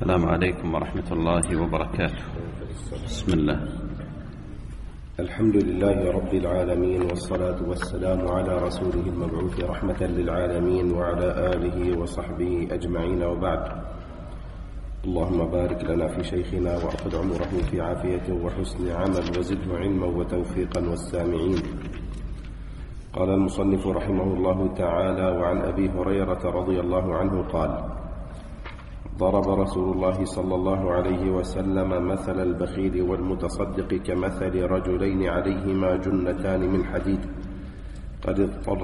السلام عليكم ورحمة الله وبركاته. بسم الله. الحمد لله رب العالمين، والصلاة والسلام على رسوله المبعوث رحمة للعالمين وعلى آله وصحبه أجمعين، وبعد. اللهم بارك لنا في شيخنا وأخذ عمره في عافية وحسن عمل، وزده علما وتوفيقا والسامعين. قال المصنف رحمه الله تعالى: وعن أبي هريرة رضي الله عنه قال: ضرب رسول الله صلى الله عليه وسلم مثل البخيل والمتصدق كمثل رجلين عليهما جنتان من حديد قد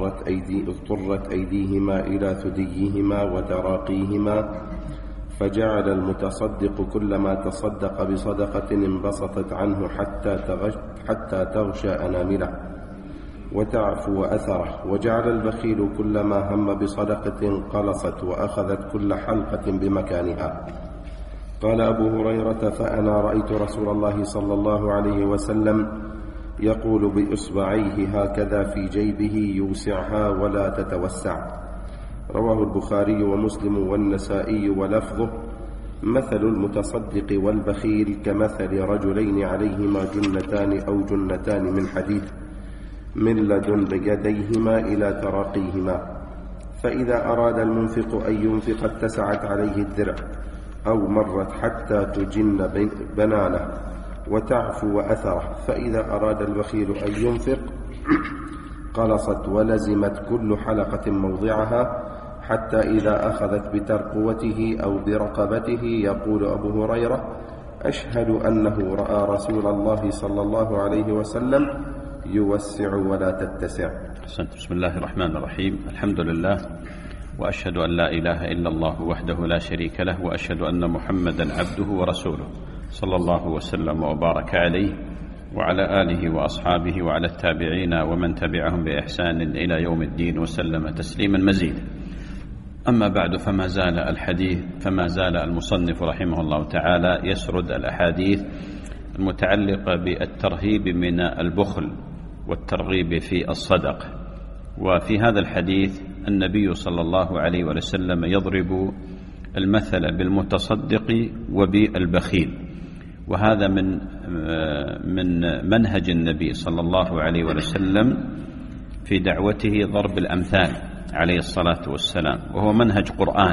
اضطرت أيديهما إلى ثديهما وتراقيهما، فجعل المتصدق كلما تصدق بصدقة انبسطت عنه حتى تغشى أنامله وتعفو أثره، وجعل البخيل كلما هم بصدقة قلصت وأخذت كل حلقة بمكانها. قال أبو هريرة: فأنا رأيت رسول الله صلى الله عليه وسلم يقول بإصبعيه هكذا في جيبه يوسعها ولا تتوسع. رواه البخاري ومسلم والنسائي، ولفظه: مثل المتصدق والبخيل كمثل رجلين عليهما جنتان أو جنتان من حديد من لدن يديهما إلى تراقيهما، فإذا أراد المنفق أن ينفق اتسعت عليه الدرع، أو مرت حتى تجن بنانه وتعفو أثره، فإذا أراد البخيل أن ينفق قلصت ولزمت كل حلقة موضعها، حتى إذا أخذت بترقوته أو برقبته. يقول أبو هريرة: أشهد أنه رأى رسول الله صلى الله عليه وسلم يوسع ولا تتسع. بسم الله الرحمن الرحيم. الحمد لله، وأشهد أن لا إله إلا الله وحده لا شريك له، وأشهد أن محمدا عبده ورسوله، صلى الله وسلم وبارك عليه وعلى آله وأصحابه وعلى التابعين ومن تبعهم بإحسان إلى يوم الدين، وسلم تسليما مزيدا. أما بعد، فما زال المصنف رحمه الله تعالى يسرد الأحاديث المتعلقة بالترهيب من البخل والترغيب في الصدقة. وفي هذا الحديث النبي صلى الله عليه وسلم يضرب المثل بالمتصدق وبالبخيل، وهذا من منهج النبي صلى الله عليه وسلم في دعوته ضرب الأمثال عليه الصلاة والسلام، وهو منهج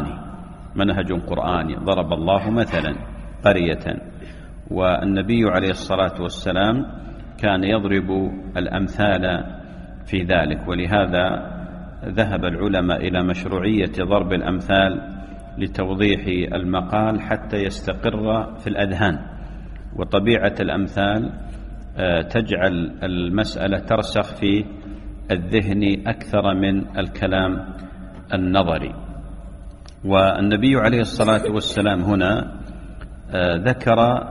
قرآني. ضرب الله مثلا قرية، والنبي عليه الصلاة والسلام كان يضرب الأمثال في ذلك، ولهذا ذهب العلماء إلى مشروعية ضرب الأمثال لتوضيح المقال حتى يستقر في الأذهان. وطبيعة الأمثال تجعل المسألة ترسخ في الذهن أكثر من الكلام النظري. والنبي عليه الصلاة والسلام هنا ذكر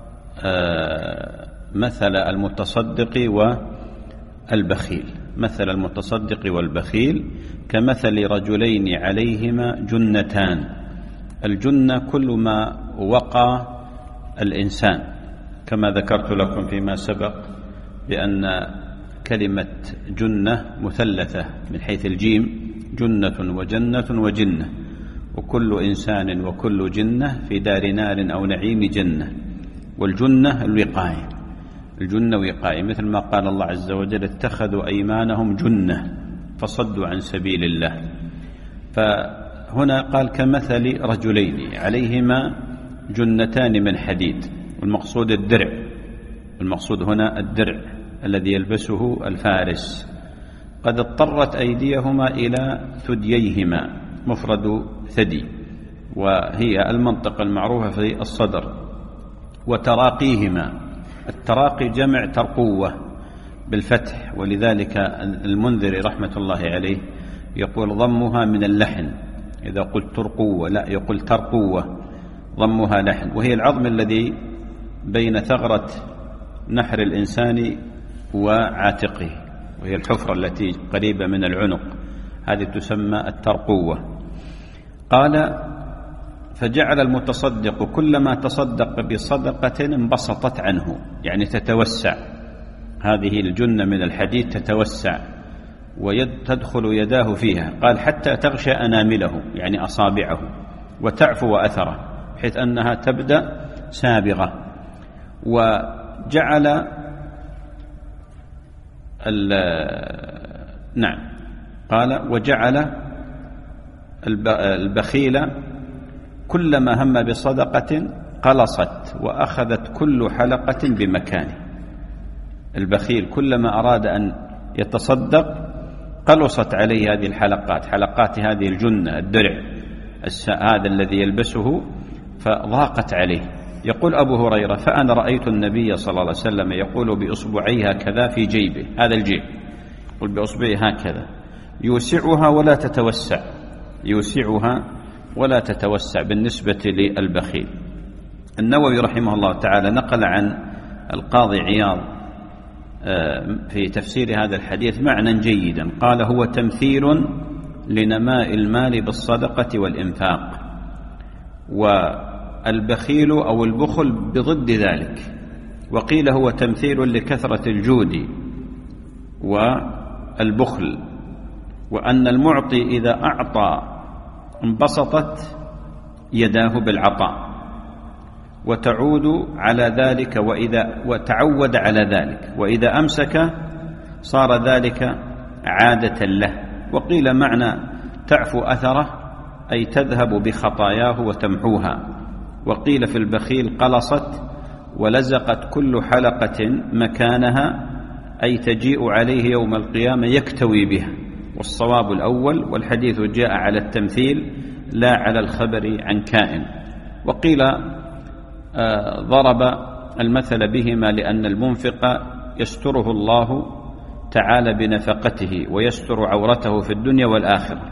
مثل المتصدق والبخيل. مثل المتصدق والبخيل كمثل رجلين عليهما جنتان. الجنة كل ما وقى الإنسان، كما ذكرت لكم فيما سبق بأن كلمة جنة مثلثة من حيث الجيم، جنة وجنة وجنة، وكل إنسان وكل جنة في دار نار أو نعيم جنة. والجنة الوقاية، الجنة وقاية، مثل ما قال الله عز وجل: اتخذوا أيمانهم جنة فصدوا عن سبيل الله. فهنا قال كمثل رجلين عليهما جنتان من حديد، والمقصود الدرع. المقصود هنا الدرع الذي يلبسه الفارس. قد اضطرت أيديهما إلى ثدييهما، مفرد ثدي، وهي المنطقة المعروفة في الصدر. وتراقيهما، التراقي جمع ترقوة بالفتح، ولذلك المنذري رحمة الله عليه يقول ضمها من اللحن. إذا قلت ترقوة لا، يقول ترقوة، ضمها لحن، وهي العظم الذي بين ثغرة نحر الإنسان وعاتقه، وهي الحفرة التي قريبة من العنق، هذه تسمى الترقوة. قال: فجعل المتصدق كلما تصدق بصدقة انبسطت عنه، يعني تتوسع. هذه الجنة من الحديد تتوسع وتدخل يداه فيها. قال: حتى تغشى أنامله، يعني أصابعه، وتعفو أثره، بحيث أنها تبدأ سابغة. وجعل قال وجعل البخيل كلما هم بصدقة قلصت وأخذت كل حلقة بمكانه. البخيل كلما أراد أن يتصدق قلصت عليه هذه الحلقات، حلقات هذه الجنة، الدرع هذا الذي يلبسه، فضاقت عليه. يقول أبو هريرة: فأنا رأيت النبي صلى الله عليه وسلم يقول بإصبعيه هكذا في جيبه، هذا الجيب، يقول بإصبعه هكذا يوسعها ولا تتوسع، يوسعها ولا تتوسع بالنسبة للبخيل. النووي رحمه الله تعالى نقل عن القاضي عياض في تفسير هذا الحديث معنى جيدا، قال: هو تمثيل لنماء المال بالصدقة والإنفاق، والبخيل أو البخل بضد ذلك. وقيل هو تمثيل لكثرة الجود والبخل، وأن المعطي إذا أعطى انبسطت يداه بالعطاء وتعود على ذلك، وتعود على ذلك، وإذا أمسك صار ذلك عادة له. وقيل معنى تعفو أثره أي تذهب بخطاياه وتمحوها. وقيل في البخيل قلصت ولزقت كل حلقة مكانها، أي تجيء عليه يوم القيامة يكتوي بها. والصواب الأول، والحديث جاء على التمثيل لا على الخبر عن كائن. وقيل ضرب المثل بهما لأن المنفق يستره الله تعالى بنفقته ويستر عورته في الدنيا والآخرة،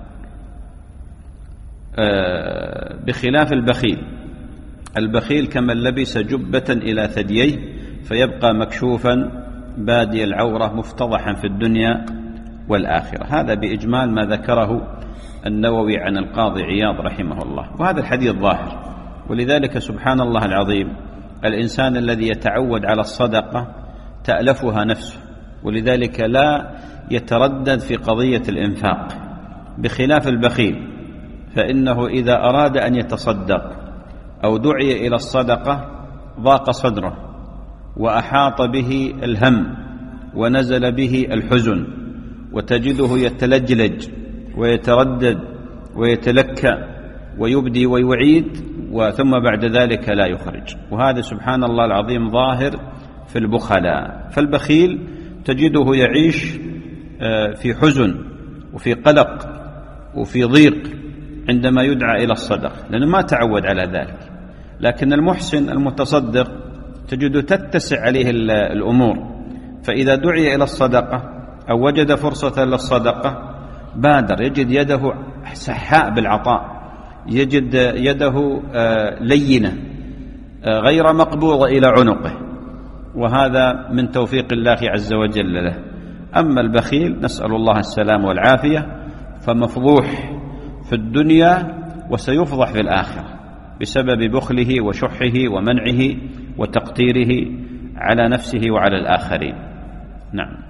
بخلاف البخيل. البخيل كمن لبس جبة إلى ثدييه فيبقى مكشوفا بادي العورة مفتضحا في الدنيا والآخرة. هذا بإجمال ما ذكره النووي عن القاضي عياض رحمه الله. وهذا الحديث ظاهر، ولذلك سبحان الله العظيم الإنسان الذي يتعود على الصدقة تألفها نفسه، ولذلك لا يتردد في قضية الإنفاق، بخلاف البخيل فإنه إذا أراد أن يتصدق أو دعي إلى الصدقة ضاق صدره وأحاط به الهم ونزل به الحزن، وتجده يتلجلج ويتردد ويتلكأ ويبدي ويعيد، ثم بعد ذلك لا يخرج. وهذا سبحان الله العظيم ظاهر في البخلاء. فالبخيل تجده يعيش في حزن وفي قلق وفي ضيق عندما يدعى إلى الصدقة، لأنه ما تعود على ذلك. لكن المحسن المتصدق تجده تتسع عليه الأمور، فإذا دعي إلى الصدقة أو وجد فرصة للصدقة بادر، يجد يده سحاء بالعطاء، يجد يده لينة غير مقبوضة إلى عنقه، وهذا من توفيق الله عز وجل له. أما البخيل نسأل الله السلام والعافية فمفضوح في الدنيا وسيفضح في الآخرة بسبب بخله وشحه ومنعه وتقتيره على نفسه وعلى الآخرين. نعم.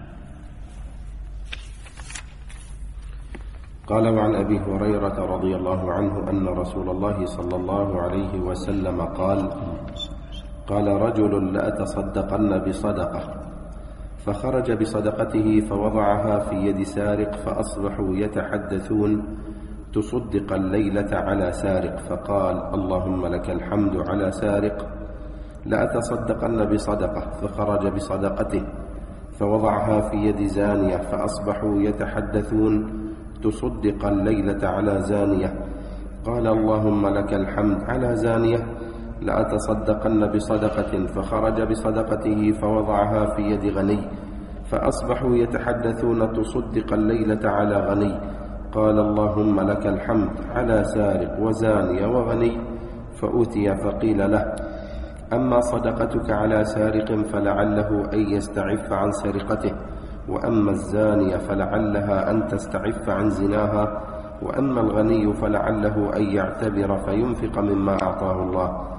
قال: وعن أبي هريرة رضي الله عنه أن رسول الله صلى الله عليه وسلم قال: رجل لأتصدقن بصدقة، فخرج بصدقته فوضعها في يد سارق، فأصبحوا يتحدثون: تصدق الليلة على سارق، فقال: اللهم لك الحمد على سارق. لأتصدقن بصدقة، فخرج بصدقته فوضعها في يد زانية، فأصبحوا يتحدثون: تصدق الليلة على زانية. قال: اللهم لك الحمد على زانية. لأتصدقن بصدقة، فخرج بصدقته فوضعها في يد غني، فأصبحوا يتحدثون: تصدق الليلة على غني. قال: اللهم لك الحمد على سارق وزانية وغني. فأتي فقيل له: أما صدقتك على سارق فلعله أن يستعف عن سرقته، وأما الزانية فلعلها أن تستعف عن زناها، وأما الغني فلعله أن يعتبر فينفق مما أعطاه الله.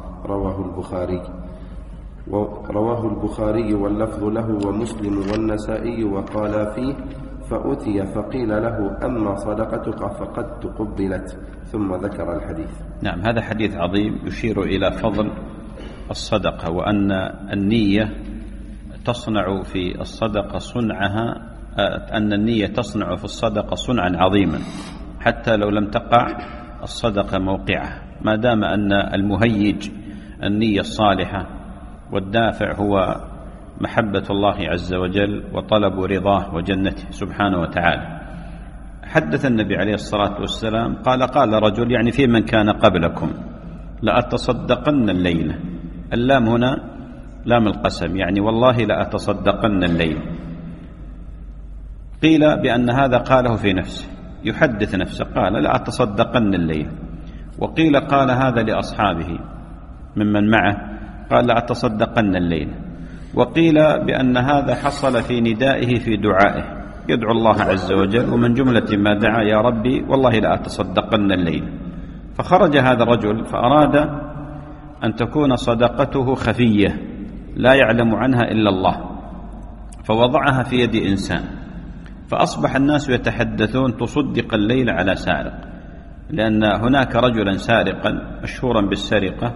رواه البخاري واللفظ له ومسلم والنسائي، وقال فيه: فأتي فقيل له أما صدقتك فقد تقبلت، ثم ذكر الحديث. نعم، هذا حديث عظيم يشير إلى فضل الصدقة، وأن النية تصنع في الصدقة صنعها، أن النية تصنع في الصدقة صنعا عظيما حتى لو لم تقع الصدقة موقعها، ما دام أن المهيج النية الصالحة والدافع هو محبة الله عز وجل وطلب رضاه وجنته سبحانه وتعالى. حدث النبي عليه الصلاة والسلام قال رجل، يعني في من كان قبلكم، لأتصدقن الليلة. اللام هنا لام القسم، يعني والله لأتصدقن الليلة. قيل بأن هذا قاله في نفسه، يحدث نفسه، قال لأتصدقن الليلة. وقيل قال هذا لأصحابه ممن معه، قال لأتصدقن الليلة. وقيل بأن هذا حصل في ندائه في دعائه، يدعو الله عز وجل ومن جملة ما دعا يا ربي والله لأتصدقن الليلة. فخرج هذا الرجل فأراد أن تكون صدقته خفية لا يعلم عنها إلا الله، فوضعها في يد إنسان، فأصبح الناس يتحدثون تصدق الليل على سارق، لأن هناك رجلا سارقا مشهورا بالسرقة،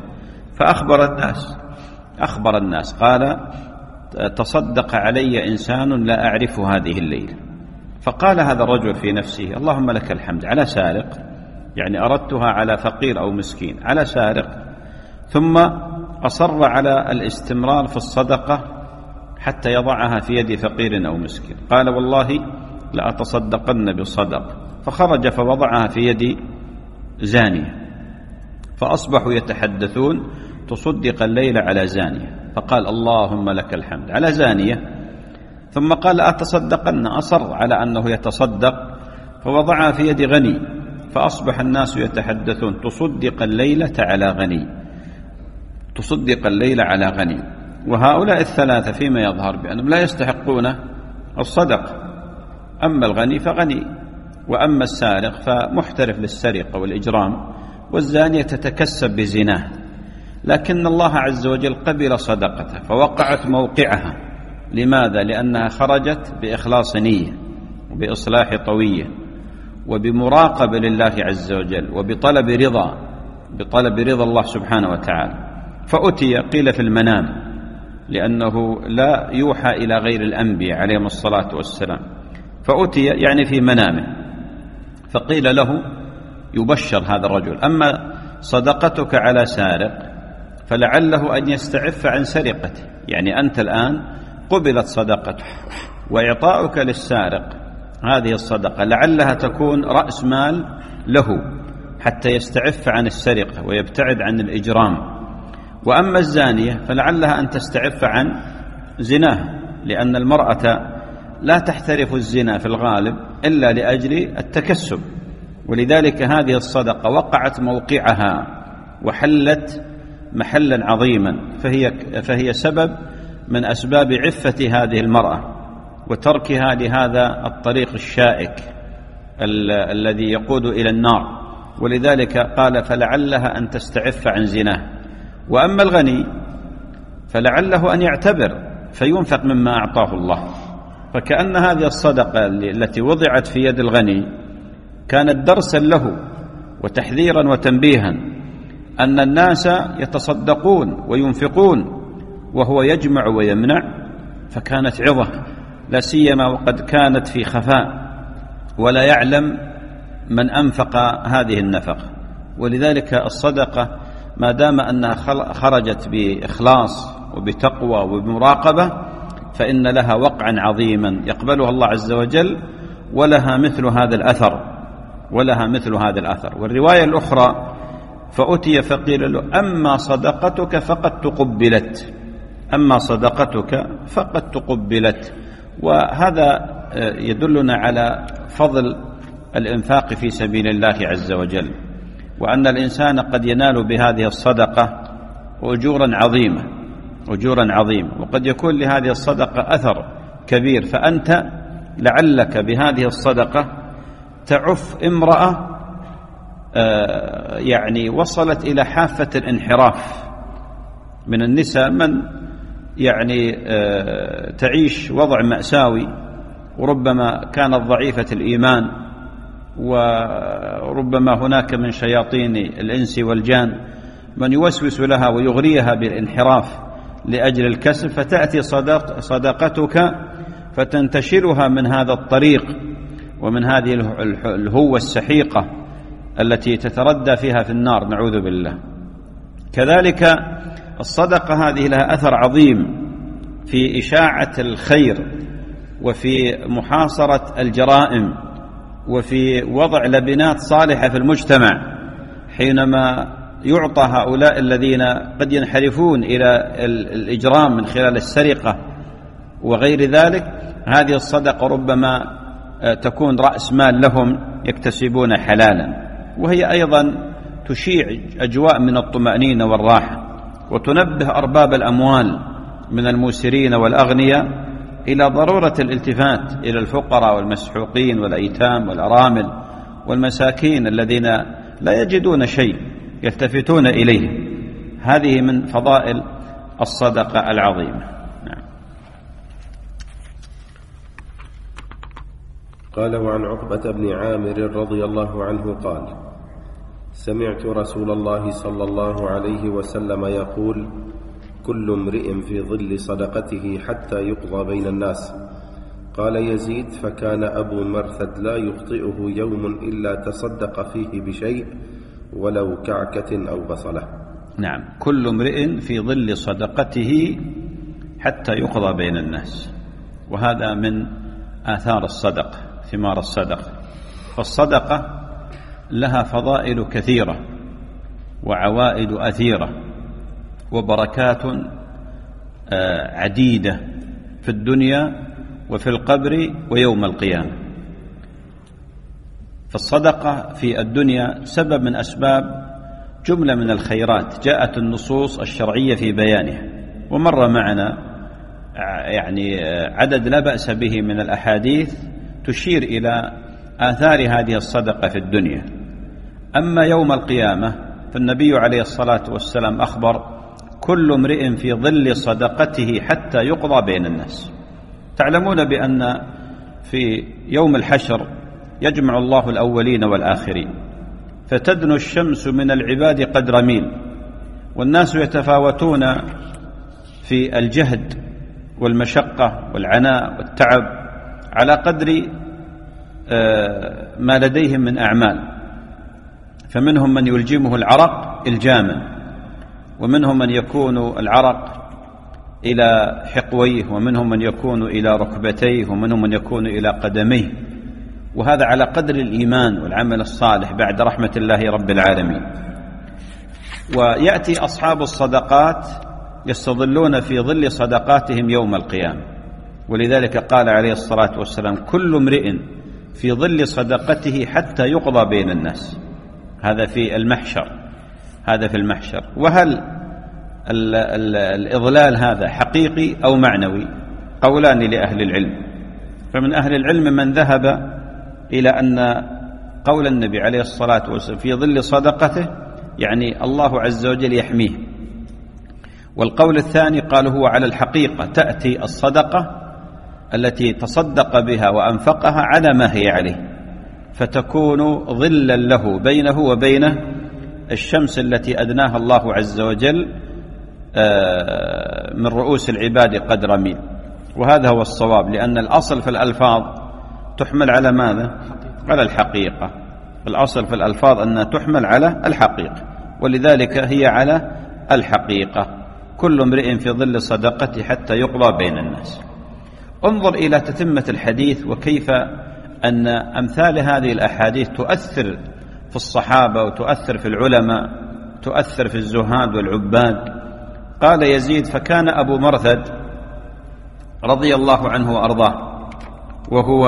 فأخبر الناس قال تصدق علي إنسان لا أعرف هذه الليلة. فقال هذا الرجل في نفسه اللهم لك الحمد، على سارق، يعني أردتها على فقير أو مسكين، على سارق. ثم أصر على الاستمرار في الصدقة حتى يضعها في يد فقير أو مسكين. قال والله لأتصدقن بالصدقة، فخرج فوضعها في يد زانية، فأصبحوا يتحدثون تصدق الليل على زانية. فقال اللهم لك الحمد، على زانية. ثم قال أتصدقن، أصر على أنه يتصدق، فوضعها في يد غني، فأصبح الناس يتحدثون تصدق الليلة على غني، تصدق الليل على غني. وهؤلاء الثلاثة فيما يظهر بأنهم لا يستحقون الصدقة، أما الغني فغني، وأما السارق فمحترف للسرقة والإجرام، والزانية تتكسب بزناه. لكن الله عز وجل قبل صدقته فوقعت موقعها. لماذا؟ لأنها خرجت بإخلاص نية وبإصلاح طوية وبمراقبة لله عز وجل وبطلب رضا الله سبحانه وتعالى. فأتي، قيل في المنام، لأنه لا يوحى إلى غير الأنبياء عليهم الصلاة والسلام، فأتي يعني في منامه، فقيل له يبشر هذا الرجل أما صدقتك على سارق فلعله أن يستعف عن سرقته، يعني أنت الآن قبلت صدقتك، وإعطاؤك للسارق هذه الصدقة لعلها تكون رأس مال له حتى يستعف عن السرقة ويبتعد عن الإجرام. وأما الزانية فلعلها أن تستعف عن زناه، لأن المرأة لا تحترف الزنا في الغالب إلا لأجل التكسب، ولذلك هذه الصدقة وقعت موقعها وحلت محلا عظيما، فهي سبب من أسباب عفة هذه المرأة وتركها لهذا الطريق الشائك الذي يقود إلى النار. ولذلك قال فلعلها أن تستعف عن زناه. وأما الغني فلعله أن يعتبر فينفق مما أعطاه الله. فكأن هذه الصدقة التي وضعت في يد الغني كانت درسا له وتحذيرا وتنبيها أن الناس يتصدقون وينفقون وهو يجمع ويمنع، فكانت عظة، لا سيما وقد كانت في خفاء ولا يعلم من أنفق هذه النفقة. ولذلك الصدقة ما دام أنها خرجت بإخلاص وبتقوى وبمراقبة فإن لها وقعا عظيما يقبلها الله عز وجل، ولها مثل هذا الأثر. والرواية الأخرى فأتي فقيل له أما صدقتك فقد تقبلت. وهذا يدلنا على فضل الإنفاق في سبيل الله عز وجل، وأن الإنسان قد ينال بهذه الصدقة أجورا عظيمة، وقد يكون لهذه الصدقة أثر كبير. فأنت لعلك بهذه الصدقة تعف امرأة يعني وصلت إلى حافة الانحراف من النساء، من يعني تعيش وضع مأساوي وربما كانت ضعيفة الإيمان، وربما هناك من شياطين الإنس والجان من يوسوس لها ويغريها بالانحراف لأجل الكسب، فتأتي صدقتك فتنتشلها من هذا الطريق ومن هذه الهوة السحيقة التي تتردى فيها في النار، نعوذ بالله. كذلك الصدقة هذه لها أثر عظيم في إشاعة الخير وفي محاصرة الجرائم وفي وضع لبنات صالحة في المجتمع. حينما يعطى هؤلاء الذين قد ينحرفون إلى الإجرام من خلال السرقة وغير ذلك، هذه الصدقة ربما تكون رأس مال لهم يكتسبون حلالا، وهي أيضا تشيع أجواء من الطمأنينة والراحة، وتنبه أرباب الأموال من الموسرين والأغنياء إلى ضرورة الالتفات إلى الفقراء والمسحوقين والأيتام والأرامل والمساكين الذين لا يجدون شيء يلتفتون إليه. هذه من فضائل الصدقة العظيمة. نعم. قال: وعن عقبة بن عامر رضي الله عنه قال: سمعت رسول الله صلى الله عليه وسلم يقول: كل امرئ في ظل صدقته حتى يقضى بين الناس. قال يزيد: فكان أبو مرثد لا يخطئه يوم إلا تصدق فيه بشيء ولو كعكة أو بصلة. نعم، كل امرئ في ظل صدقته حتى يقضى بين الناس، وهذا من آثار الصدقة، ثمار الصدقة. فالصدقة لها فضائل كثيرة وعوائد أثيرة وبركات عديدة في الدنيا وفي القبر ويوم القيامة. فالصدقة في الدنيا سبب من أسباب جملة من الخيرات جاءت النصوص الشرعية في بيانها، ومر معنا يعني عدد لا بأس به من الأحاديث تشير إلى آثار هذه الصدقة في الدنيا. أما يوم القيامة فالنبي عليه الصلاة والسلام أخبر: كل امرئ في ظل صدقته حتى يقضى بين الناس. تعلمون بأن في يوم الحشر يجمع الله الأولين والآخرين، فتدنو الشمس من العباد قدر ميل، والناس يتفاوتون في الجهد والمشقة والعناء والتعب على قدر ما لديهم من أعمال. فمنهم من يلجمه العرق إلجاما، ومنهم من يكون العرق إلى حقويه، ومنهم من يكون إلى ركبتيه، ومنهم من يكون إلى قدميه، وهذا على قدر الإيمان والعمل الصالح بعد رحمة الله رب العالمين. ويأتي أصحاب الصدقات يستظلون في ظل صدقاتهم يوم القيامة، ولذلك قال عليه الصلاة والسلام: كل امرئ في ظل صدقته حتى يقضى بين الناس. هذا في المحشر، هذا في المحشر. وهل الإضلال هذا حقيقي أو معنوي؟ قولان لأهل العلم. فمن أهل العلم من ذهب إلى أن قول النبي عليه الصلاة والسلام في ظل صدقته يعني الله عز وجل يحميه. والقول الثاني قال هو على الحقيقة، تأتي الصدقة التي تصدق بها وأنفقها على ما هي عليه، فتكون ظلا له بينه وبينه الشمس التي أدناها الله عز وجل من رؤوس العباد قدر ميل. وهذا هو الصواب، لأن الأصل في الألفاظ تحمل على ماذا؟ على الحقيقة. الأصل في الألفاظ أنها تحمل على الحقيقة، ولذلك هي على الحقيقة. كل امرئ في ظل صدقته حتى يقضى بين الناس. انظر إلى تتمة الحديث وكيف أن أمثال هذه الأحاديث تؤثر في الصحابة وتؤثر في العلماء، تؤثر في الزهاد والعباد. قال يزيد: فكان أبو مرثد رضي الله عنه وأرضاه، وهو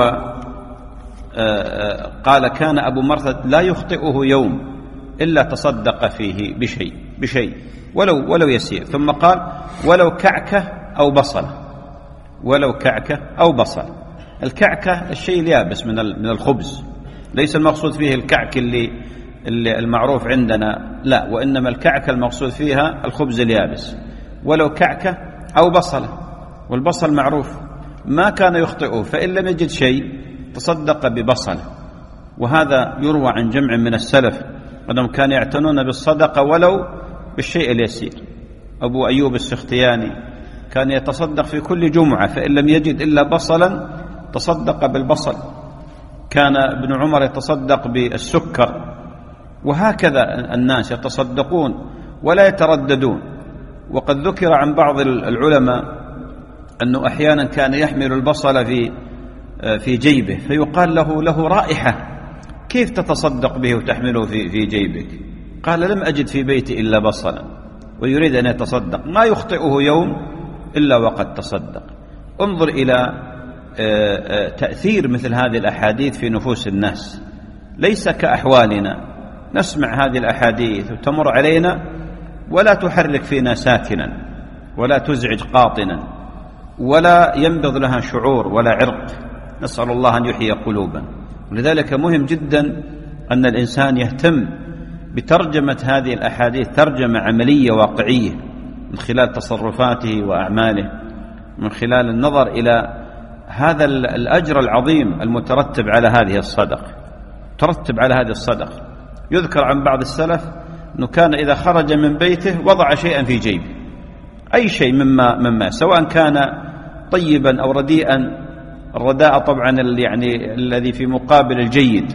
قال: كان أبو مرثد لا يخطئه يوم إلا تصدق فيه بشيء ولو يسير. ثم قال: ولو كعكة أو بصل، ولو كعكة أو بصل. الكعكة الشيء اليابس من الخبز، ليس المقصود فيه الكعك اللي المعروف عندنا، لا، وإنما الكعكة المقصود فيها الخبز اليابس. ولو كعكة أو بصلة، والبصل معروف، ما كان يخطئه، فإن لم يجد شيء تصدق ببصل. وهذا يروى عن جمع من السلف أنهم كانوا يعتنون بالصدقة ولو بالشيء اليسير. أبو أيوب السختياني كان يتصدق في كل جمعة، فإن لم يجد إلا بصلا تصدق بالبصل. كان ابن عمر يتصدق بالسكر، وهكذا الناس يتصدقون ولا يترددون. وقد ذكر عن بعض العلماء أنه أحيانا كان يحمل البصل في جيبه، فيقال له رائحة، كيف تتصدق به وتحمله في جيبك؟ قال لم أجد في بيتي إلا بصلا، ويريد أن يتصدق، ما يخطئه يوم إلا وقد تصدق. انظر إلى تأثير مثل هذه الأحاديث في نفوس الناس، ليس كأحوالنا نسمع هذه الأحاديث وتمر علينا ولا تحرك فينا ساكنا ولا تزعج قاطنا ولا ينبض لها شعور ولا عرق. نسأل الله أن يحيي قلوبا. ولذلك مهم جدا أن الإنسان يهتم بترجمة هذه الأحاديث ترجمة عملية واقعية من خلال تصرفاته وأعماله، من خلال النظر إلى هذا الأجر العظيم المترتب على هذه الصدقة. ترتب على هذه الصدقة. يذكر عن بعض السلف أنه كان إذا خرج من بيته وضع شيئا في جيبه، أي شيء مما سواء كان طيبا أو رديئا. الرداء طبعا يعني الذي في مقابل الجيد،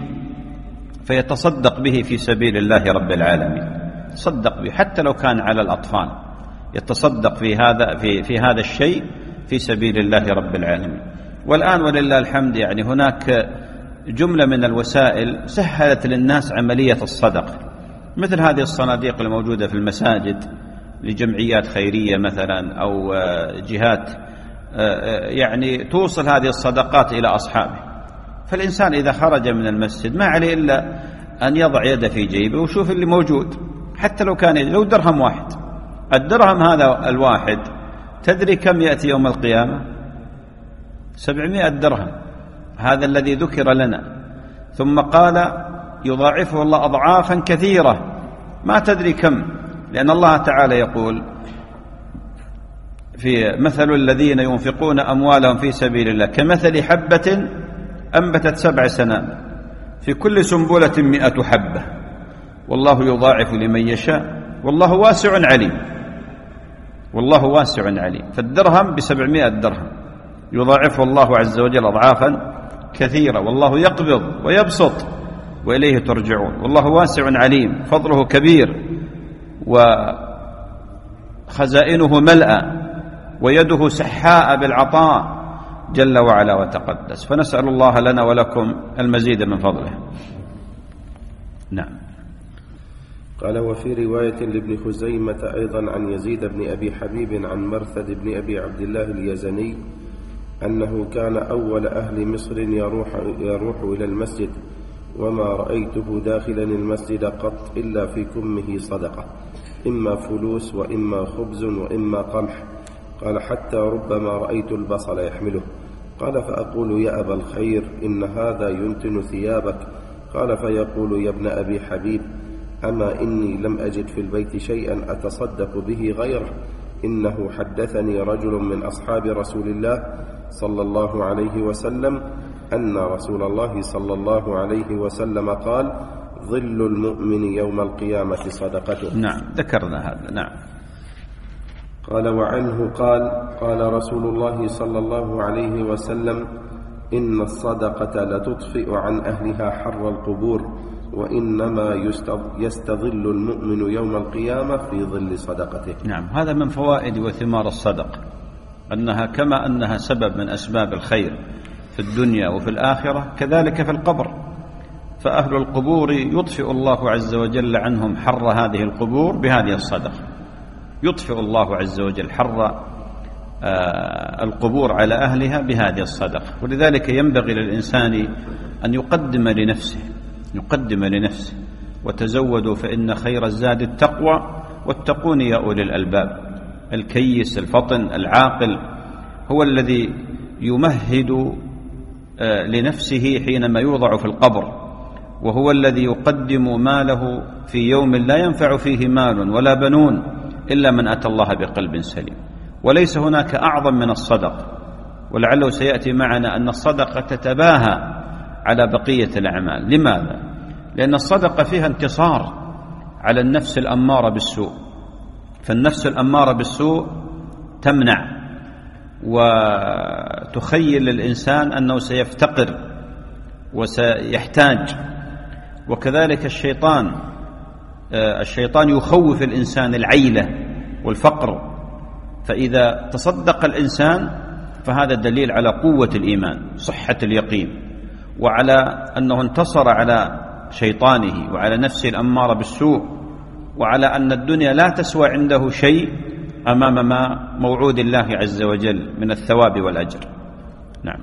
فيتصدق به في سبيل الله رب العالمين. تصدق به حتى لو كان على الأطفال، يتصدق في هذا الشيء في سبيل الله رب العالمين. والآن ولله الحمد يعني هناك جملة من الوسائل سهلت للناس عملية الصدقة، مثل هذه الصناديق الموجودة في المساجد لجمعيات خيرية مثلا أو جهات يعني توصل هذه الصدقات إلى أصحابه. فالإنسان إذا خرج من المسجد ما عليه إلا أن يضع يده في جيبه وشوف اللي موجود، حتى لو كان لو درهم واحد. الدرهم هذا الواحد تدري كم يأتي يوم القيامة؟ 700 درهم، هذا الذي ذكر لنا. ثم قال يضاعفه الله أضعافا كثيرة ما تدري كم، لأن الله تعالى يقول في مثل الذين ينفقون أموالهم في سبيل الله كمثل حبة أنبتت 7 سنابل في كل سنبلة 100 حبة والله يضاعف لمن يشاء والله واسع عليم. والله واسع عليم. فالدرهم ب700 درهم يضاعفه الله عز وجل أضعافا كثيرة، والله يقبض ويبسط وإليه ترجعون، والله واسع عليم، فضله كبير وخزائنه ملأى ويده سحاء بالعطاء جل وعلا وتقدس. فنسأل الله لنا ولكم المزيد من فضله. نعم. قال وفي رواية لابن خزيمة أيضا عن يزيد بن أبي حبيب عن مرثد بن أبي عبد الله اليزني أنه كان أول أهل مصر يروح إلى المسجد، وما رأيته داخلا المسجد قط إلا في كمه صدقة، إما فلوس وإما خبز وإما قمح. قال حتى ربما رأيت البصل يحمله. قال فأقول يا أبا الخير إن هذا ينتن ثيابك. قال فيقول يا ابن أبي حبيب أما إني لم أجد في البيت شيئا أتصدق به غيره، إنه حدثني رجل من أصحاب رسول الله صلى الله عليه وسلم أن رسول الله صلى الله عليه وسلم قال ظل المؤمن يوم القيامة صدقته. نعم ذكرنا هذا. نعم. قال وعنه قال رسول الله صلى الله عليه وسلم إن الصدقة لتطفئ عن أهلها حر القبور، وإنما يستظل المؤمن يوم القيامة في ظل صدقته. نعم. هذا من فوائد وثمار الصدقة، أنها كما أنها سبب من أسباب الخير في الدنيا وفي الآخرة كذلك في القبر. فأهل القبور يطفئ الله عز وجل عنهم حر هذه القبور بهذه الصدقة. يطفئ الله عز وجل حر القبور على أهلها بهذه الصدقة. ولذلك ينبغي للإنسان أن يقدم لنفسه وتزودوا فإن خير الزاد التقوى واتقون يا أولي الألباب. الكيس الفطن العاقل هو الذي يمهد لنفسه حينما يوضع في القبر، وهو الذي يقدم ماله في يوم لا ينفع فيه مال ولا بنون إلا من أتى الله بقلب سليم. وليس هناك أعظم من الصدقة، ولعله سيأتي معنا أن الصدقة تتباهى على بقية الأعمال. لماذا؟ لأن الصدقة فيها انتصار على النفس الأمارة بالسوء، فالنفس الأمارة بالسوء تمنع وتخيل الإنسان أنه سيفتقر وسيحتاج. وكذلك الشيطان يخوف الإنسان العيلة والفقر، فإذا تصدق الإنسان فهذا دليل على قوة الإيمان، صحة اليقين، وعلى أنه انتصر على شيطانه وعلى نفسه الأمارة بالسوء، وعلى أن الدنيا لا تسوى عنده شيء أمام ما موعود الله عز وجل من الثواب والأجر. نعم.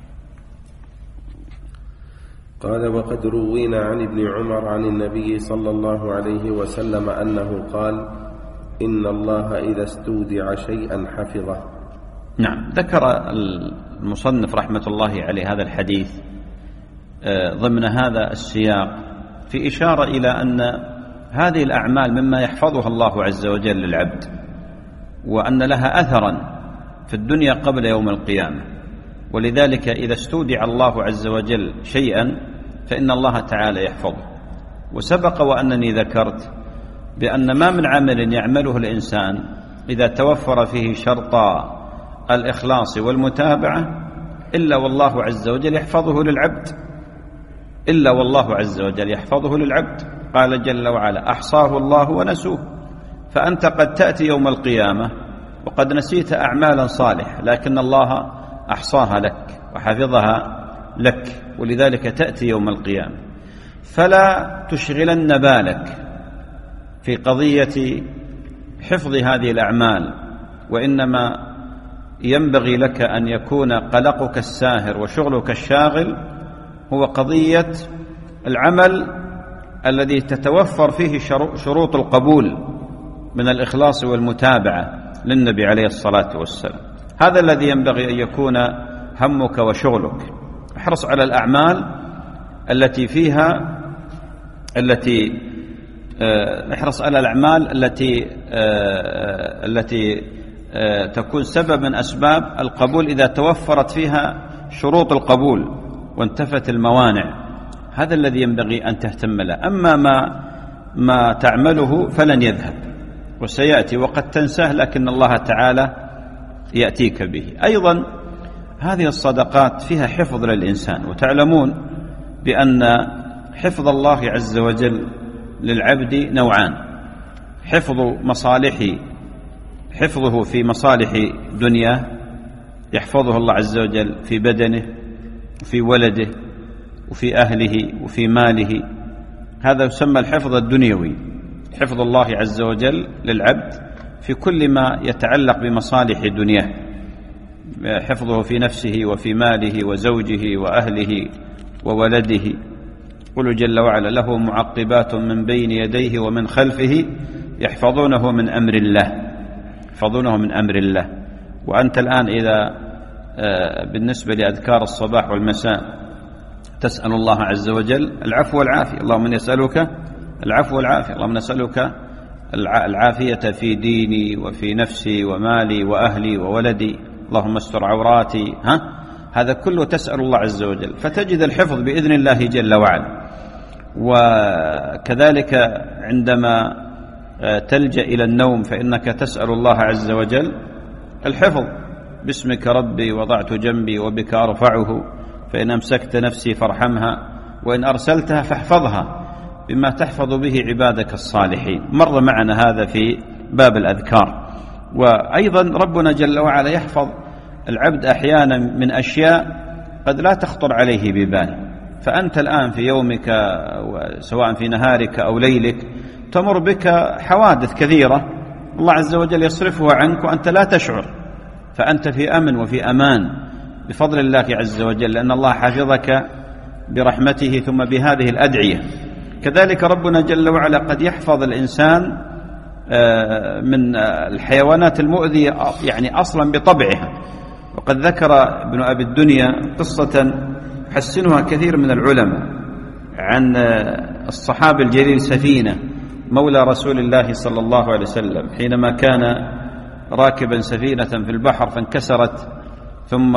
قال: وقد روينا عن ابن عمر عن النبي صلى الله عليه وسلم أنه قال: إن الله إذا استودع شيئا حفظه. نعم. ذكر المصنف رحمة الله عليه هذا الحديث ضمن هذا السياق في إشارة إلى أن هذه الأعمال مما يحفظها الله عز وجل للعبد، وأن لها أثرا في الدنيا قبل يوم القيامة. ولذلك إذا استودع الله عز وجل شيئا فإن الله تعالى يحفظه. وسبق وأنني ذكرت بأن ما من عمل يعمله الإنسان إذا توفر فيه شرطا الإخلاص والمتابعة إلا والله عز وجل يحفظه للعبد، إلا والله عز وجل يحفظه للعبد. قال جل وعلا: أحصاه الله ونسوه. فأنت قد تأتي يوم القيامة وقد نسيت أعمالا صالحة، لكن الله أحصاها لك وحفظها لك، ولذلك تأتي يوم القيامة. فلا تشغلن بالك في قضية حفظ هذه الأعمال، وإنما ينبغي لك أن يكون قلقك الساهر وشغلك الشاغل هو قضية العمل الذي تتوفر فيه شروط القبول من الإخلاص والمتابعة للنبي عليه الصلاة والسلام. هذا الذي ينبغي أن يكون همك وشغلك. احرص على الأعمال احرص على الأعمال التي تكون سبب من أسباب القبول إذا توفرت فيها شروط القبول وانتفت الموانع. هذا الذي ينبغي أن تهتم له. أما ما تعمله فلن يذهب وسيأتي وقد تنساه، لكن الله تعالى يأتيك به. أيضا هذه الصدقات فيها حفظ للإنسان، وتعلمون بأن حفظ الله عز وجل للعبد نوعان: حفظه في مصالح دنياه، يحفظه الله عز وجل في بدنه وفي ولده وفي أهله وفي ماله، هذا يسمى الحفظ الدنيوي. حفظ الله عز وجل للعبد في كل ما يتعلق بمصالح دنياه، حفظه في نفسه وفي ماله وزوجه وأهله وولده. قل جل وعلا: له معقبات من بين يديه ومن خلفه يحفظونه من أمر الله. وأنت الآن إذا بالنسبة لأذكار الصباح والمساء تسأل الله عز وجل العفو والعافية، اللهم نسألك العفو والعافية، اللهم نسألك العافية في ديني وفي نفسي ومالي وأهلي وولدي، اللهم استر عوراتي. هذا كله تسأل الله عز وجل، فتجد الحفظ بإذن الله جل وعلا. وكذلك عندما تلجأ إلى النوم فإنك تسأل الله عز وجل الحفظ: باسمك ربي وضعت جنبي وبك أرفعه، فإن أمسكت نفسي فارحمها وإن أرسلتها فاحفظها بما تحفظ به عبادك الصالحين. مر معنا هذا في باب الأذكار. وأيضا ربنا جل وعلا يحفظ العبد أحيانا من أشياء قد لا تخطر عليه ببال. فأنت الآن في يومك سواء في نهارك أو ليلك تمر بك حوادث كثيرة الله عز وجل يصرفها عنك وأنت لا تشعر، فأنت في أمن وفي أمان بفضل الله عز وجل، لأن الله حفظك برحمته ثم بهذه الأدعية. كذلك ربنا جل وعلا قد يحفظ الإنسان من الحيوانات المؤذية يعني أصلا بطبعها. وقد ذكر ابن أبي الدنيا قصة حسنها كثير من العلماء عن الصحابي الجليل سفينة مولى رسول الله صلى الله عليه وسلم، حينما كان راكبا سفينة في البحر فانكسرت ثم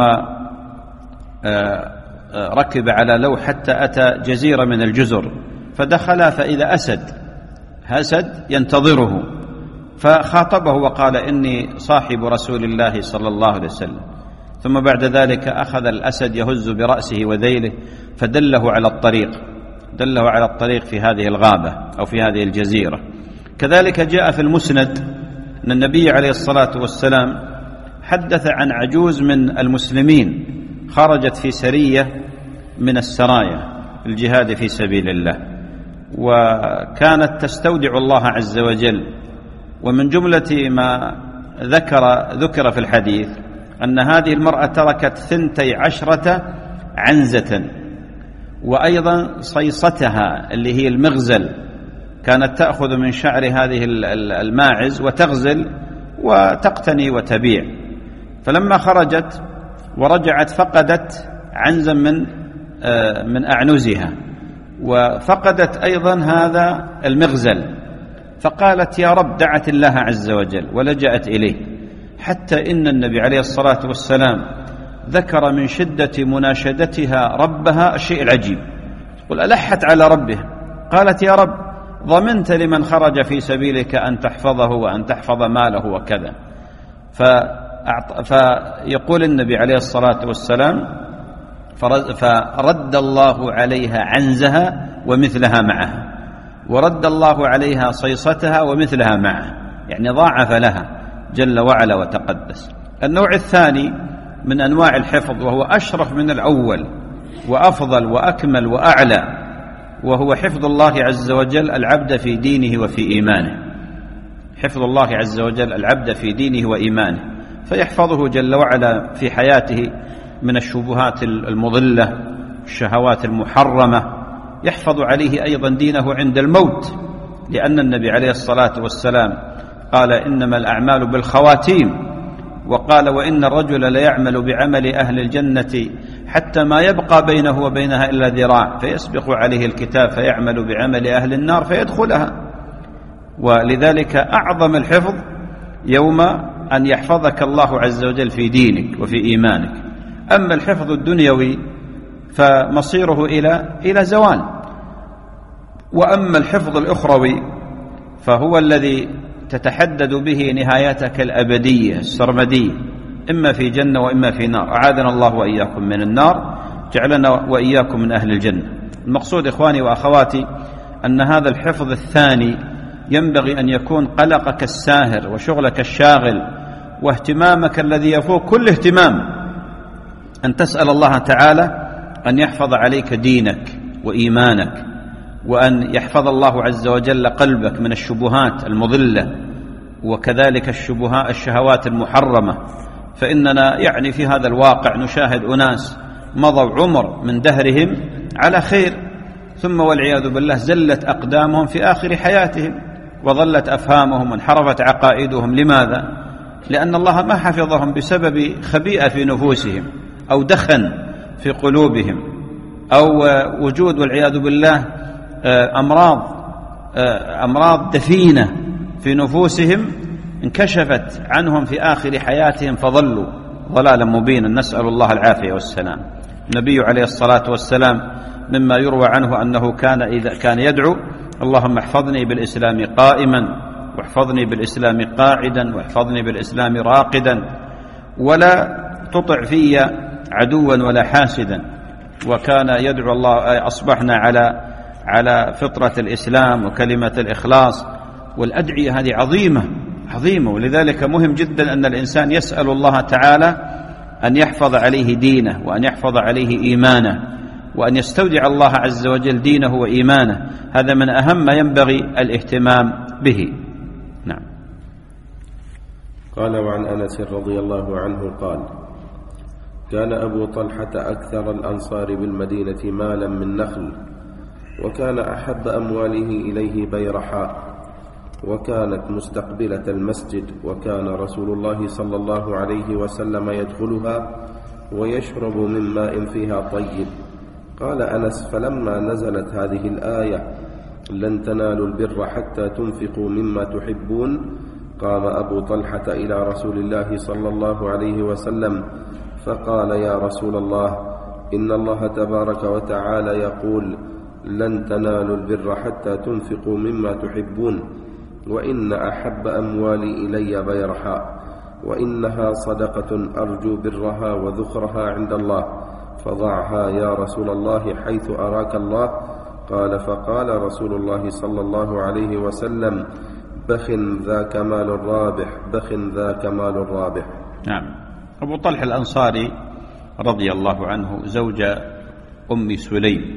ركب على لوح حتى أتى جزيرة من الجزر، فدخل فإذا أسد ينتظره، فخاطبه وقال: إني صاحب رسول الله صلى الله عليه وسلم. ثم بعد ذلك أخذ الأسد يهز برأسه وذيله فدله على الطريق في هذه الغابة أو في هذه الجزيرة. كذلك جاء في المسند أن النبي عليه الصلاة والسلام حدث عن عجوز من المسلمين خرجت في سرية من السرايا الجهاد في سبيل الله، وكانت تستودع الله عز وجل. ومن جملة ما ذكر في الحديث أن هذه المرأة تركت 12 عنزة، وأيضا صيصتها اللي هي المغزل، كانت تأخذ من شعر هذه الماعز وتغزل وتقتني وتبيع. فلما خرجت ورجعت فقدت عنزا من أعنزها، وفقدت أيضا هذا المغزل، فقالت: يا رب، دعت الله عز وجل ولجأت إليه، حتى إن النبي عليه الصلاة والسلام ذكر من شدة مناشدتها ربها الشيء العجيب، قل ألحت على ربها، قالت: يا رب، ضمنت لمن خرج في سبيلك أن تحفظه وأن تحفظ ماله وكذا. فيقول النبي عليه الصلاة والسلام: فرد الله عليها عنزها ومثلها معها، ورد الله عليها صيصتها ومثلها معها، يعني ضاعف لها جل وعلا وتقدس. النوع الثاني من أنواع الحفظ، وهو أشرف من الأول وأفضل وأكمل وأعلى، وهو حفظ الله عز وجل العبد في دينه وفي إيمانه. حفظ الله عز وجل العبد في دينه وإيمانه، فيحفظه جل وعلا في حياته من الشبهات المضلة، الشهوات المحرمة، يحفظ عليه أيضا دينه عند الموت، لأن النبي عليه الصلاة والسلام قال: إنما الأعمال بالخواتيم، وقال: وإن الرجل ليعمل بعمل أهل الجنة حتى ما يبقى بينه وبينها إلا ذراع، فيسبق عليه الكتاب فيعمل بعمل أهل النار فيدخلها. ولذلك أعظم الحفظ يوم أن يحفظك الله عز وجل في دينك وفي إيمانك. أما الحفظ الدنيوي فمصيره إلى زوال، وأما الحفظ الأخروي فهو الذي تتحدد به نهايتك الأبدية السرمدية، إما في جنة وإما في نار. أعاذنا الله وإياكم من النار، جعلنا وإياكم من أهل الجنة. المقصود إخواني وأخواتي أن هذا الحفظ الثاني ينبغي أن يكون قلقك الساهر وشغلك الشاغل واهتمامك الذي يفوق كل اهتمام، أن تسأل الله تعالى أن يحفظ عليك دينك وإيمانك، وأن يحفظ الله عز وجل قلبك من الشبهات المضلة، وكذلك الشهوات المحرمة. فإننا يعني في هذا الواقع نشاهد أناس مضوا عمر من دهرهم على خير، ثم والعياذ بالله زلت أقدامهم في آخر حياتهم، وظلت أفهامهم وانحرفت عقائدهم. لماذا؟ لأن الله ما حفظهم بسبب خبيئة في نفوسهم، أو دخن في قلوبهم، أو وجود والعياذ بالله أمراض دفينة في نفوسهم انكشفت عنهم في آخر حياتهم فظلوا ضلالا مبينا، نسأل الله العافية والسلام. النبي عليه الصلاة والسلام مما يروى عنه أنه إذا كان يدعو: اللهم احفظني بالإسلام قائما، واحفظني بالإسلام قاعدا، واحفظني بالإسلام راقدا، ولا تطع في عدوا ولا حاسدا. وكان يدعو الله: أصبحنا على فطرة الإسلام وكلمة الإخلاص. والأدعية هذه عظيمة، ولذلك مهم جدا أن الإنسان يسأل الله تعالى أن يحفظ عليه دينه، وأن يحفظ عليه إيمانه، وأن يستودع الله عز وجل دينه وإيمانه. هذا من أهم ما ينبغي الاهتمام به. نعم. قال: وعن أنس رضي الله عنه قال: كان أبو طلحة أكثر الأنصار بالمدينة مالا من نخل، وكان أحب أمواله إليه بيرحاء، وكانت مستقبلة المسجد، وكان رسول الله صلى الله عليه وسلم يدخلها ويشرب من ماء فيها طيب. قال أنس: فلما نزلت هذه الآية لن تنالوا البر حتى تنفقوا مما تحبون، قام أبو طلحة إلى رسول الله صلى الله عليه وسلم فقال: يا رسول الله، إن الله تبارك وتعالى يقول: لن تنالوا البر حتى تنفقوا مما تحبون، وإن أحب أموالي إلي بيرحاء، وإنها صدقة أرجو برها وذخرها عند الله، فضعها يا رسول الله حيث أراك الله. قال: فقال رسول الله صلى الله عليه وسلم: بخ ذا كمال رابح، بخ ذا كمال رابح. نعم. أبو طلحة الأنصاري رضي الله عنه زوج أم سليم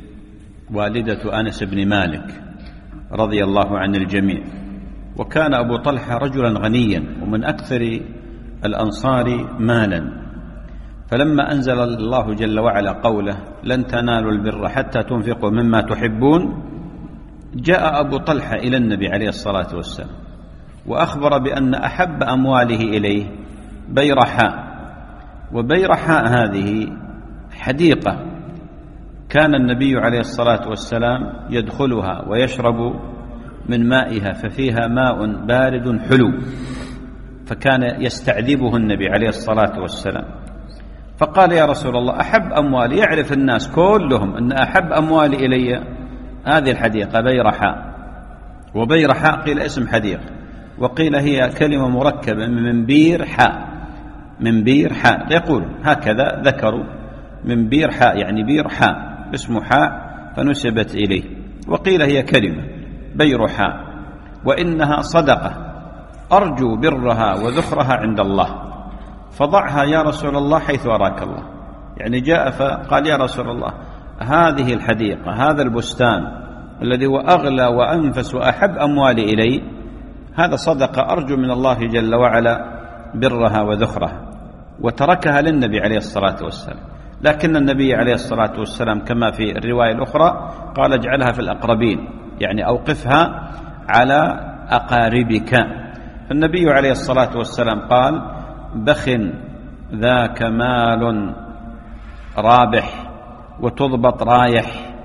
والدة أنس بن مالك رضي الله عن الجميع، وكان أبو طلحة رجلا غنيا ومن أكثر الأنصار مالا، فلما أنزل الله جل وعلا قوله: لن تنالوا البر حتى تنفقوا مما تحبون، جاء أبو طلحة إلى النبي عليه الصلاة والسلام وأخبر بأن أحب أمواله إليه بيرحاء، وبيرحاء هذه حديقة كان النبي عليه الصلاة والسلام يدخلها ويشرب من مائها، ففيها ماء بارد حلو، فكان يستعذبه النبي عليه الصلاة والسلام. فقال: يا رسول الله، أحب أموالي، يعرف الناس كلهم أن أحب أموالي إلي هذه الحديقة بيرحاء. وبيرحاء قيل اسم حديقة، وقيل هي كلمة مركبة من بير حاء، من بير حاء، يقول هكذا ذكروا من بير حاء، يعني بير حاء اسمه حاء فنسبت إليه، وقيل هي كلمة بير حاء، وإنها صدقة أرجو برها وذخرها عند الله، فضعها يا رسول الله حيث أراك الله. يعني جاء فقال: يا رسول الله، هذه الحديقة، هذا البستان الذي هو أغلى وأنفس وأحب أموالي إلي، هذا صدقة أرجو من الله جل وعلا برها وذخرها، وتركها للنبي عليه الصلاة والسلام. لكن النبي عليه الصلاة والسلام كما في الرواية الأخرى قال: اجعلها في الأقربين، يعني أوقفها على أقاربك. فالنبي عليه الصلاة والسلام قال: بخ ذا كمال رابح، وتضبط رايح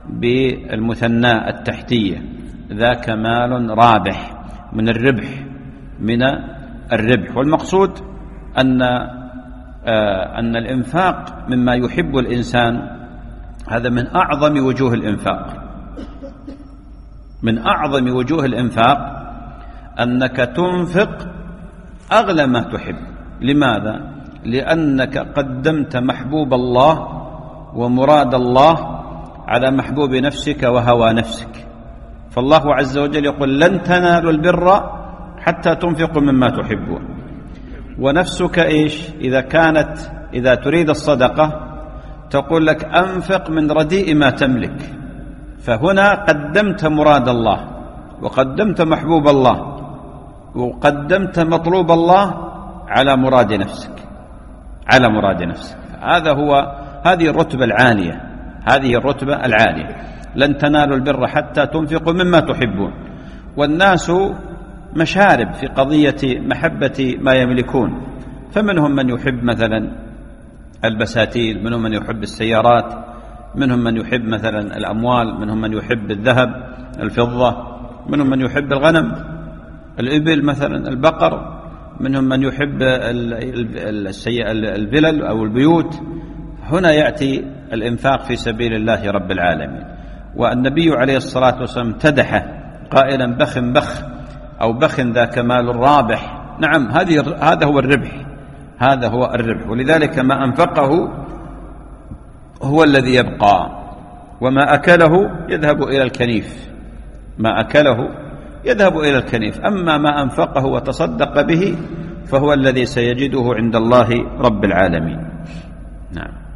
بالمثنى التحتية، ذا كمال رابح من الربح، من الربح. والمقصود أن الإنفاق مما يحب الإنسان، هذا من أعظم وجوه الإنفاق، من أعظم وجوه الإنفاق أنك تنفق أغلى ما تحب. لماذا؟ لأنك قدمت محبوب الله ومراد الله على محبوب نفسك وهوى نفسك. فالله عز وجل يقول: لن تنالوا البر حتى تنفقوا مما تحبون. ونفسك إيش؟ إذا تريد الصدقة تقول لك: أنفق من رديء ما تملك. فهنا قدمت مراد الله، وقدمت محبوب الله، وقدمت مطلوب الله على مراد نفسك، على مراد نفسك. هذه الرتبة العالية، هذه الرتبة العالية. لن تنالوا البر حتى تنفقوا مما تحبون. والناس مشارب في قضية محبة ما يملكون، فمنهم من يحب مثلا البساتين، منهم من يحب السيارات، منهم من يحب مثلا الأموال، منهم من يحب الذهب الفضة، منهم من يحب الغنم الإبل مثلا البقر، منهم من يحب الفلل أو البيوت. هنا يأتي الإنفاق في سبيل الله رب العالمين. والنبي عليه الصلاة والسلام امتدحه قائلا: بخ بخ، أو بخ ذا كمال رابح. نعم، هذا هو الربح، هذا هو الربح. ولذلك ما أنفقه هو الذي يبقى، وما أكله يذهب إلى الكنيف، ما أكله يذهب إلى الكنيف. أما ما أنفقه وتصدق به فهو الذي سيجده عند الله رب العالمين. نعم.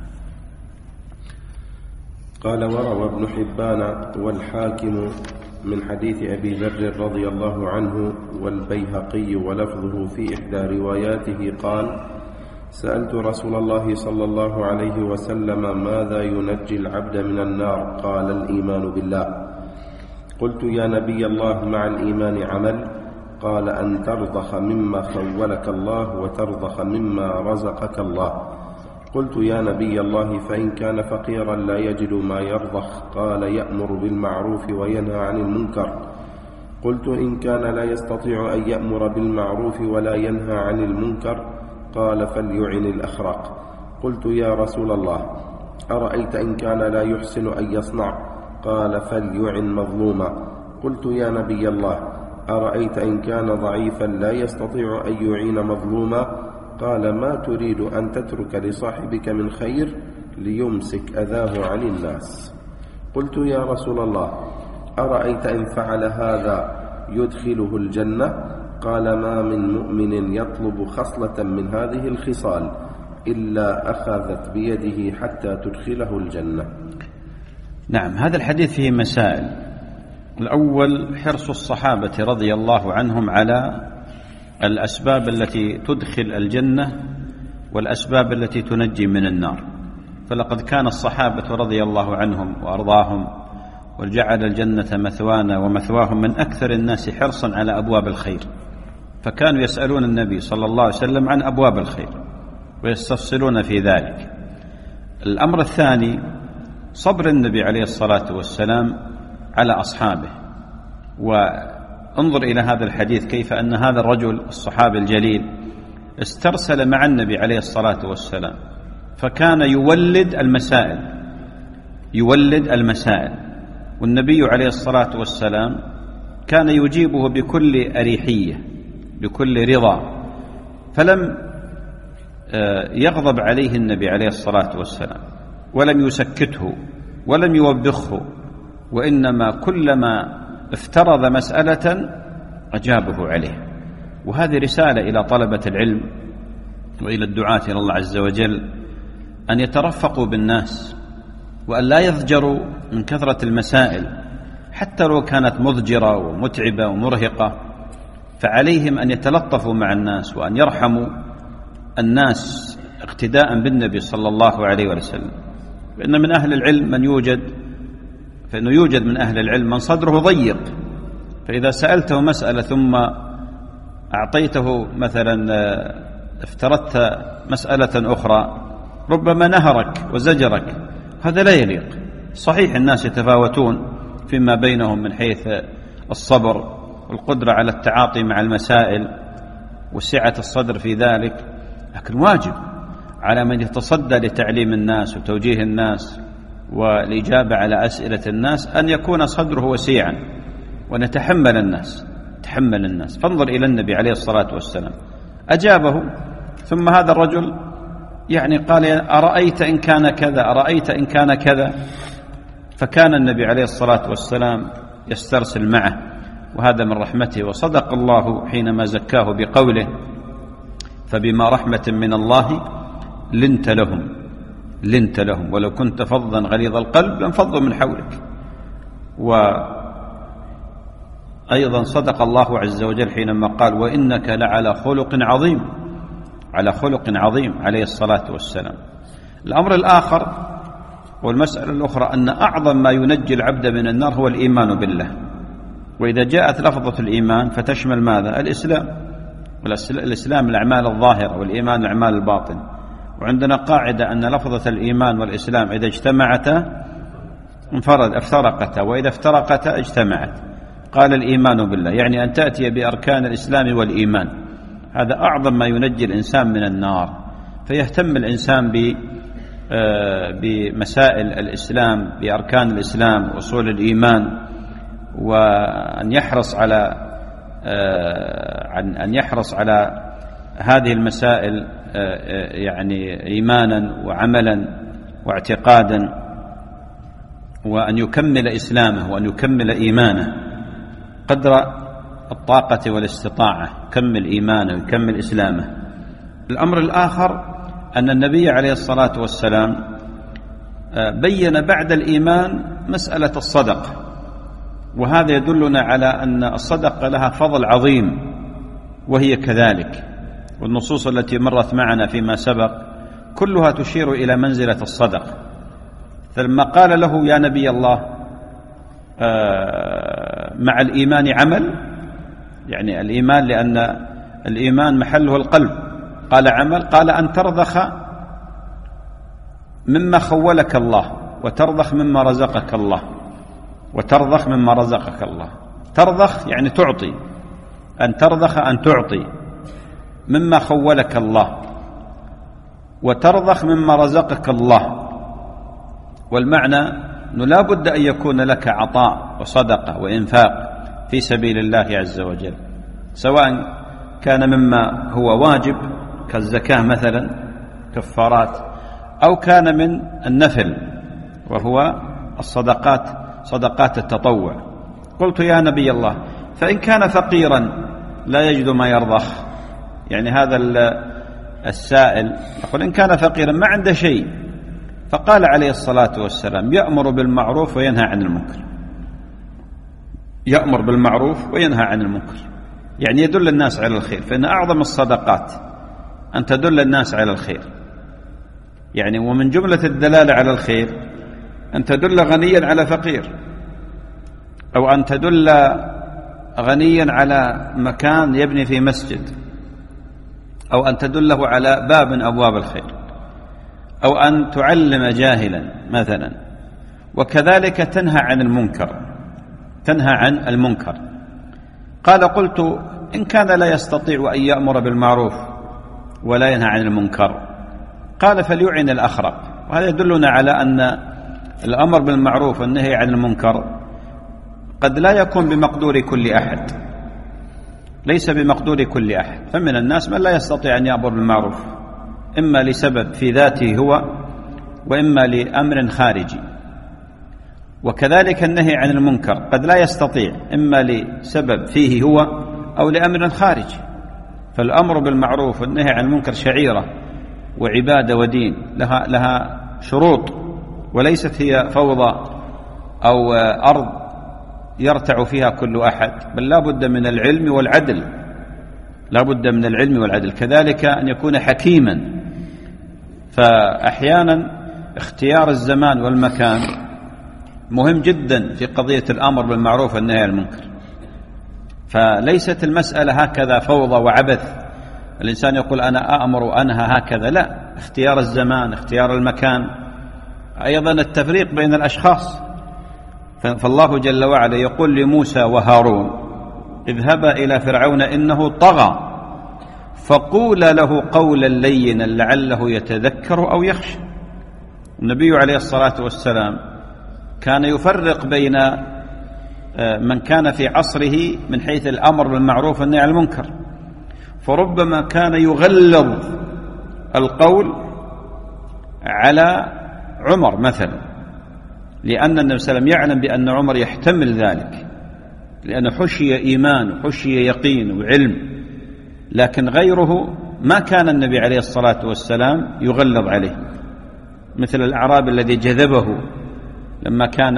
قال: وروى ابن حبان والحاكم من حديث أبي ذر رضي الله عنه والبيهقي ولفظه في إحدى رواياته قال: سألت رسول الله صلى الله عليه وسلم: ماذا ينجي العبد من النار؟ قال: الإيمان بالله. قلت: يا نبي الله، مع الإيمان عمل؟ قال: أن ترضخ مما خولك الله وترضخ مما رزقك الله. قلت: يا نبي الله، فإن كان فقيرا لا يجد ما يرضخ؟ قال: يأمر بالمعروف وينهى عن المنكر. قلت: إن كان لا يستطيع أن يأمر بالمعروف ولا ينهى عن المنكر؟ قال: فليعن الأخرق. قلت: يا رسول الله، أرأيت إن كان لا يحسن أن يصنع؟ قال: فليعن مظلوما. قلت: يا نبي الله، أرأيت إن كان ضعيفا لا يستطيع أن يعين مظلوما؟ قال: ما تريد أن تترك لصاحبك من خير ليمسك أذاه عن الناس؟ قلت: يا رسول الله، أرأيت إن فعل هذا يدخله الجنة؟ قال: ما من مؤمن يطلب خصلة من هذه الخصال إلا أخذت بيده حتى تدخله الجنة. نعم، هذا الحديث فيه مسائل. الأول حرص الصحابة رضي الله عنهم على الأسباب التي تدخل الجنة والأسباب التي تنجي من النار. فلقد كان الصحابة رضي الله عنهم وأرضاهم وجعل الجنة مثوانا ومثواهم من أكثر الناس حرصا على أبواب الخير، فكانوا يسألون النبي صلى الله عليه وسلم عن أبواب الخير ويستفصلون في ذلك. الأمر الثاني صبر النبي عليه الصلاة والسلام على أصحابه. وانظر إلى هذا الحديث كيف أن هذا الرجل الصحابي الجليل استرسل مع النبي عليه الصلاة والسلام، فكان يولد المسائل، والنبي عليه الصلاة والسلام كان يجيبه بكل أريحية بكل رضا، فلم يغضب عليه النبي عليه الصلاة والسلام ولم يسكته ولم يوبخه، وإنما كلما افترض مسألة أجابه عليه. وهذه رسالة إلى طلبة العلم وإلى الدعاة إلى الله عز وجل أن يترفقوا بالناس وأن لا يضجروا من كثرة المسائل حتى لو كانت مضجرة ومتعبة ومرهقة، فعليهم أن يتلطفوا مع الناس وأن يرحموا الناس اقتداء بالنبي صلى الله عليه وسلم. فإن من أهل العلم فإنه يوجد من أهل العلم من صدره ضيق، فإذا سألته مسألة ثم أعطيته مثلا افترضت مسألة أخرى ربما نهرك وزجرك، هذا لا يليق. صحيح الناس يتفاوتون فيما بينهم من حيث الصبر والقدرة على التعاطي مع المسائل وسعة الصدر في ذلك، لكن واجب على من يتصدى لتعليم الناس وتوجيه الناس والإجابة على أسئلة الناس أن يكون صدره وسيعا ونتحمل الناس. فانظر إلى النبي عليه الصلاة والسلام، أجابه، ثم هذا الرجل قال: أرأيت إن كان كذا، أرأيت إن كان كذا. فكان النبي عليه الصلاة والسلام يسترسل معه، وهذا من رحمته. وصدق الله حينما زكاه بقوله: فبما رحمة من الله لنت لهم ولو كنت فظا غليظ القلب لانفضوا من حولك. وأيضا صدق الله عز وجل حينما قال: وإنك لعلى خلق عظيم عليه الصلاة والسلام. الأمر الآخر والمسألة الأخرى أن أعظم ما ينجي العبد من النار هو الإيمان بالله. وإذا جاءت لفظة الإيمان فتشمل ماذا؟ الإسلام الأعمال الظاهرة، والإيمان الأعمال الباطن. وعندنا قاعدة أن لفظة الإيمان والإسلام إذا اجتمعتا افترقتا، وإذا افترقتا اجتمعت. قال: الإيمان بالله يعني أن تأتي بأركان الإسلام والإيمان، هذا أعظم ما ينجي الإنسان من النار. فيهتم الإنسان بمسائل الإسلام، بأركان الإسلام وأصول الإيمان، وأن يحرص على هذه المسائل إيمانا وعملا واعتقادا، وأن يكمل إسلامه وأن يكمل إيمانه قدر الطاقة والاستطاعة، كمل إيمانه ويكمل إسلامه. الأمر الآخر أن النبي عليه الصلاة والسلام بين بعد الإيمان مسألة الصدقة، وهذا يدلنا على أن الصدقة لها فضل عظيم، وهي كذلك. والنصوص التي مرت معنا فيما سبق كلها تشير إلى منزلة الصدقة. فلما قال له: يا نبي الله، مع الإيمان عمل، الإيمان لأن الإيمان محله القلب، قال عمل، قال أن ترضخ مما خولك الله وترضخ مما رزقك الله، ترضخ تعطي، أن ترضخ أن تعطي مما خولك الله وترضخ مما رزقك الله. والمعنى أنه لا بد أن يكون لك عطاء وصدقة وإنفاق في سبيل الله عز وجل، سواء كان مما هو واجب كالزكاة مثلا كفارات، أو كان من النفل وهو الصدقات، صدقات التطوع. قلت يا نبي الله فإن كان فقيرا لا يجد ما يرضخ، يعني هذا السائل يقول إن كان فقيرا ما عنده شيء، فقال عليه الصلاة والسلام يأمر بالمعروف وينهى عن المنكر، يأمر بالمعروف وينهى عن المنكر، يعني يدل الناس على الخير. فإن أعظم الصدقات أن تدل الناس على الخير، يعني ومن جملة الدلالة على الخير أن تدل غنيا على فقير، أو أن تدل غنيا على مكان يبني في مسجد، أو أن تدله على باب من أبواب الخير، أو أن تعلم جاهلا مثلا. وكذلك تنهى عن المنكر، تنهى عن المنكر. قال قلت إن كان لا يستطيع أن يأمر بالمعروف ولا ينهى عن المنكر، قال فليعن الأخرق. وهذا يدلنا على أن الأمر بالمعروف والنهي عن المنكر قد لا يكون بمقدور كل أحد، ليس بمقدور كل أحد. فمن الناس من لا يستطيع أن يأمر بالمعروف، إما لسبب في ذاته هو، وإما لأمر خارجي. وكذلك النهي عن المنكر قد لا يستطيع، إما لسبب فيه هو أو لأمر خارجي. فالأمر بالمعروف والنهي عن المنكر شعيرة وعبادة ودين، لها شروط، وليست هي فوضى أو أرض يرتع فيها كل أحد، بل لا بد من العلم والعدل، لا بد من العلم والعدل. كذلك أن يكون حكيما. فأحيانا اختيار الزمان والمكان مهم جدا في قضية الأمر بالمعروف والنهي عن المنكر. فليست المسألة هكذا فوضى وعبث، الإنسان يقول أنا أأمر وأنهى هكذا، لا، اختيار الزمان، اختيار المكان، أيضا التفريق بين الأشخاص. فالله جل وعلا يقول لموسى وهارون اذهبا إلى فرعون إنه طغى فقولا له قولا لينا لعله يتذكر أو يخشى. النبي عليه الصلاة والسلام كان يفرق بين من كان في عصره من حيث الأمر بالمعروف والنهي عن المنكر، فربما كان يغلظ القول على عمر مثلا، لأن النبي صلى الله عليه وسلم يعلم بأن عمر يحتمل ذلك، لأنه حشي إيمان وحشي يقين وعلم. لكن غيره ما كان النبي عليه الصلاة والسلام يغلظ عليه، مثل الأعرابي الذي جذبه لما كان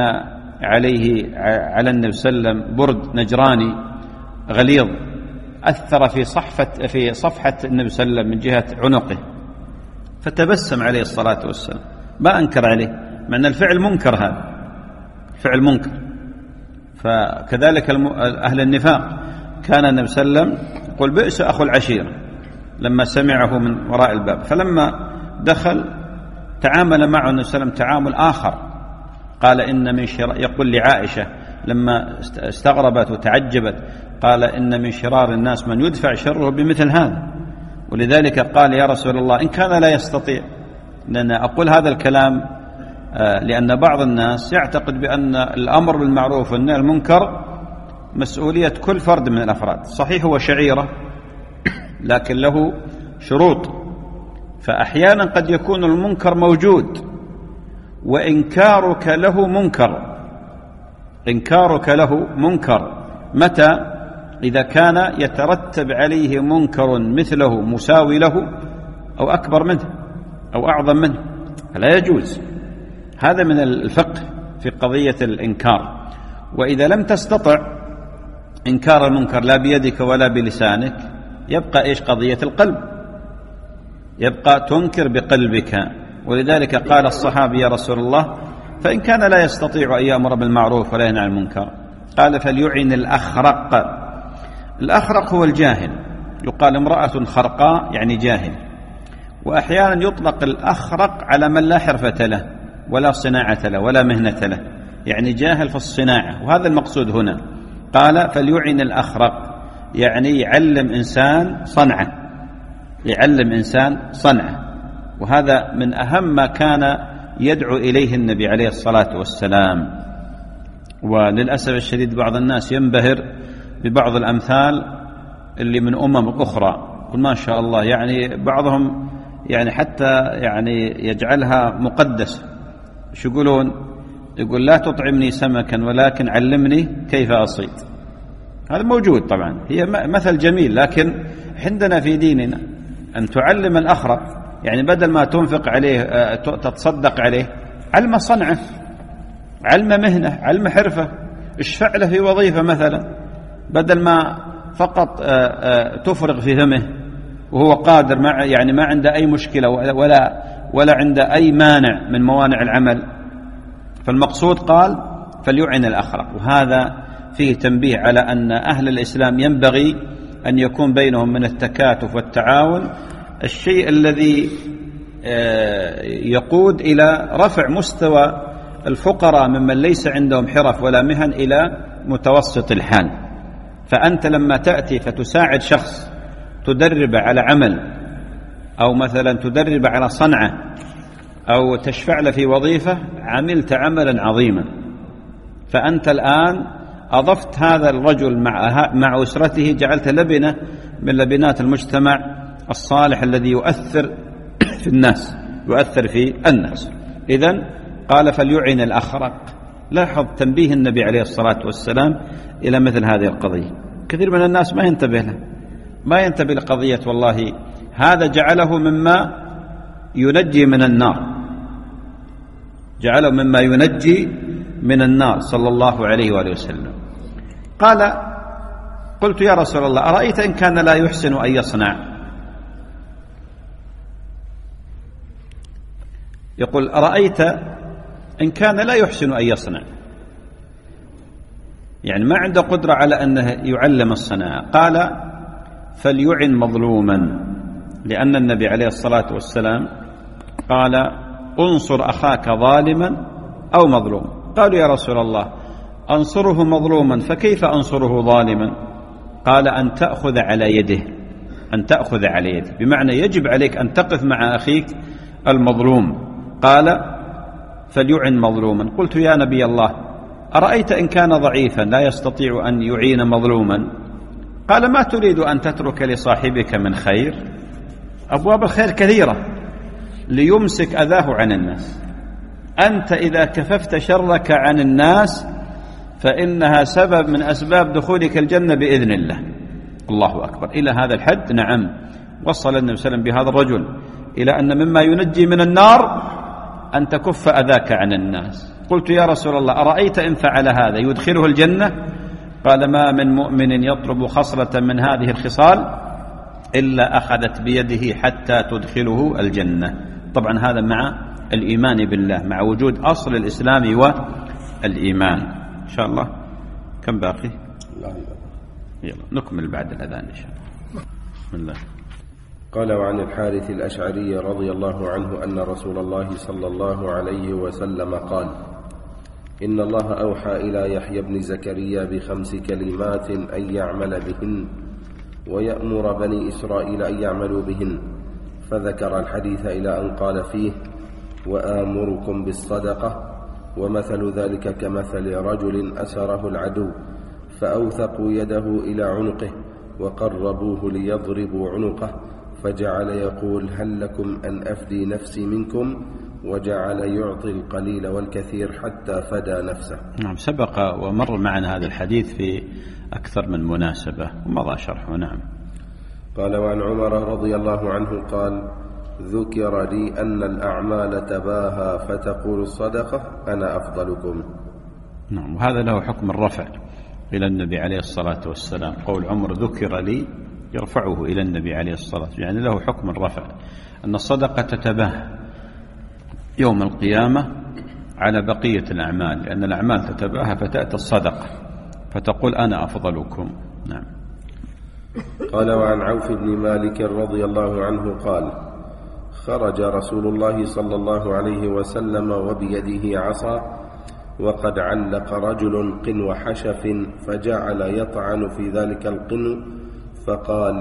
على النبي صلى الله عليه وسلم برد نجراني غليظ، أثر في صفحة النبي صلى الله عليه وسلم من جهة عنقه، فتبسم عليه الصلاة والسلام، ما أنكر عليه، مع أن الفعل منكر، هذا فعل منكر. فكذلك أهل النفاق كان النبي صلى الله عليه وسلم يقول بئس أخو العشيرة لما سمعه من وراء الباب، فلما دخل تعامل معه النبي صلى الله عليه وسلم تعامل آخر. قال إن من يقول لعائشة لما استغربت وتعجبت، قال إن من شرار الناس من يدفع شره بمثل هذا. ولذلك قال يا رسول الله إن كان لا يستطيع، لأن أقول هذا الكلام لأن بعض الناس يعتقد بأن الأمر بالمعروف والنهي عن المنكر مسؤولية كل فرد من الأفراد. صحيح هو شعيرة، لكن له شروط. فأحيانا قد يكون المنكر موجود وإنكارك له منكر، إنكارك له منكر متى؟ إذا كان يترتب عليه منكر مثله مساوي له أو أكبر منه أو أعظم منه، فلا يجوز. هذا من الفقه في قضية الإنكار. وإذا لم تستطع إنكار المنكر لا بيدك ولا بلسانك، يبقى إيش؟ قضية القلب، يبقى تنكر بقلبك. ولذلك قال الصحابي يا رسول الله فإن كان لا يستطيع أن يأمر بالمعروف ولا ينهى عن المنكر، قال فليعن الأخرق. الأخرق هو الجاهل، يقال امرأة خرقاء يعني جاهل. وأحيانا يطلق الأخرق على من لا حرفة له ولا صناعة له ولا مهنة له، يعني جاهل في الصناعة، وهذا المقصود هنا. قال فليعن الأخرق، يعني يعلم إنسان صنعة، يعلم إنسان صنعة. وهذا من أهم ما كان يدعو إليه النبي عليه الصلاة والسلام. وللأسف الشديد بعض الناس ينبهر ببعض الأمثال اللي من أمم أخرى، يقول ما شاء الله، يعني بعضهم يعني حتى يعني يجعلها مقدسة. شو يقولون؟ يقول لا تطعمني سمكا ولكن علمني كيف أصيد. هذا موجود طبعا، هي مثل جميل، لكن عندنا في ديننا أن تعلم الأخرق، يعني بدل ما تنفق عليه تتصدق عليه، علم صنعه، علم مهنة، علم حرفة، اشفع له في وظيفة مثلا، بدل ما فقط تفرغ في فمه وهو قادر، يعني ما عنده أي مشكلة ولا عنده أي مانع من موانع العمل. فالمقصود قال فليعن الأخرق، وهذا فيه تنبيه على أن أهل الإسلام ينبغي أن يكون بينهم من التكاتف والتعاون الشيء الذي يقود إلى رفع مستوى الفقراء ممن ليس عندهم حرف ولا مهن إلى متوسط الحال. فأنت لما تأتي فتساعد شخص، تدرب على عمل، أو مثلا تدرب على صنعة، أو تشفع له في وظيفة، عملت عملا عظيما. فأنت الآن أضفت هذا الرجل مع أسرته، جعلت لبنة من لبنات المجتمع الصالح الذي يؤثر في الناس، يؤثر في الناس. إذن قال فليعن الأخرق. لاحظ تنبيه النبي عليه الصلاة والسلام إلى مثل هذه القضية. كثير من الناس ما ينتبه له، ما ينتبه لقضية والله هذا جعله مما ينجي من النار، جعله مما ينجي من النار صلى الله عليه وآله وسلم. قال قلت يا رسول الله أرأيت إن كان لا يحسن أن يصنع؟ يقول أرأيت إن كان لا يحسن أن يصنع، يعني ما عنده قدرة على أنه يعلم الصناعة. قال فليعن مظلوما، لأن النبي عليه الصلاة والسلام قال انصر أخاك ظالما أو مظلوما. قالوا يا رسول الله أنصره مظلوما فكيف أنصره ظالما؟ قال أن تأخذ على يده، أن تأخذ على يده، بمعنى يجب عليك أن تقف مع أخيك المظلوم. قال فليعن مظلوما. قلت يا نبي الله أرأيت إن كان ضعيفا لا يستطيع أن يعين مظلوما؟ قال ما تريد أن تترك لصاحبك من خير؟ أبواب الخير كثيرة ليمسك أذاه عن الناس. أنت إذا كففت شرك عن الناس فإنها سبب من أسباب دخولك الجنة بإذن الله. الله أكبر. إلى هذا الحد نعم وصل النبي صلى الله عليه وسلم بهذا الرجل إلى أن مما ينجي من النار أن تكف أذاك عن الناس. قلت يا رسول الله أرأيت إن فعل هذا يدخله الجنة؟ قال ما من مؤمن يطلب خصلة من هذه الخصال إلا أخذت بيده حتى تدخله الجنة. طبعا هذا مع الإيمان بالله، مع وجود أصل الإسلام والإيمان. إن شاء الله كم باقي؟ يلا نكمل بعد الأذان إن شاء الله. بسم الله. قال وعن الحارث الأشعري رضي الله عنه أن رسول الله صلى الله عليه وسلم قال إن الله أوحى إلى يحيى بن زكريا ب5 كلمات أن يعمل بهن ويأمر بني إسرائيل أن يعملوا بهن، فذكر الحديث إلى أن قال فيه وآمركم بالصدقة، ومثل ذلك كمثل رجل أسره العدو فأوثقوا يده إلى عنقه وقربوه ليضربوا عنقه، فجعل يقول هل لكم أن أفدي نفسي منكم، وجعل يعطي القليل والكثير حتى فدى نفسه. نعم سبق ومر معنا هذا الحديث في أكثر من مناسبة ومضى شرحه. نعم. قال وعن عمر رضي الله عنه قال ذكر لي أن الأعمال تباهى فتقول الصدقة أنا أفضلكم. نعم وهذا له حكم الرفع إلى النبي عليه الصلاة والسلام. قول عمر ذكر لي يرفعه إلى النبي عليه الصلاة والسلام، يعني له حكم الرفع، أن الصدقة تتباهى يوم القيامة على بقية الأعمال، لأن الأعمال تتباهى فتأتي الصدقة فتقول أنا أفضلكم. نعم. قال وعن عوف بن مالك رضي الله عنه قال خرج رسول الله صلى الله عليه وسلم وبيده عصا وقد علق رجل قنو حشف فجعل يطعن في ذلك القنو، فقال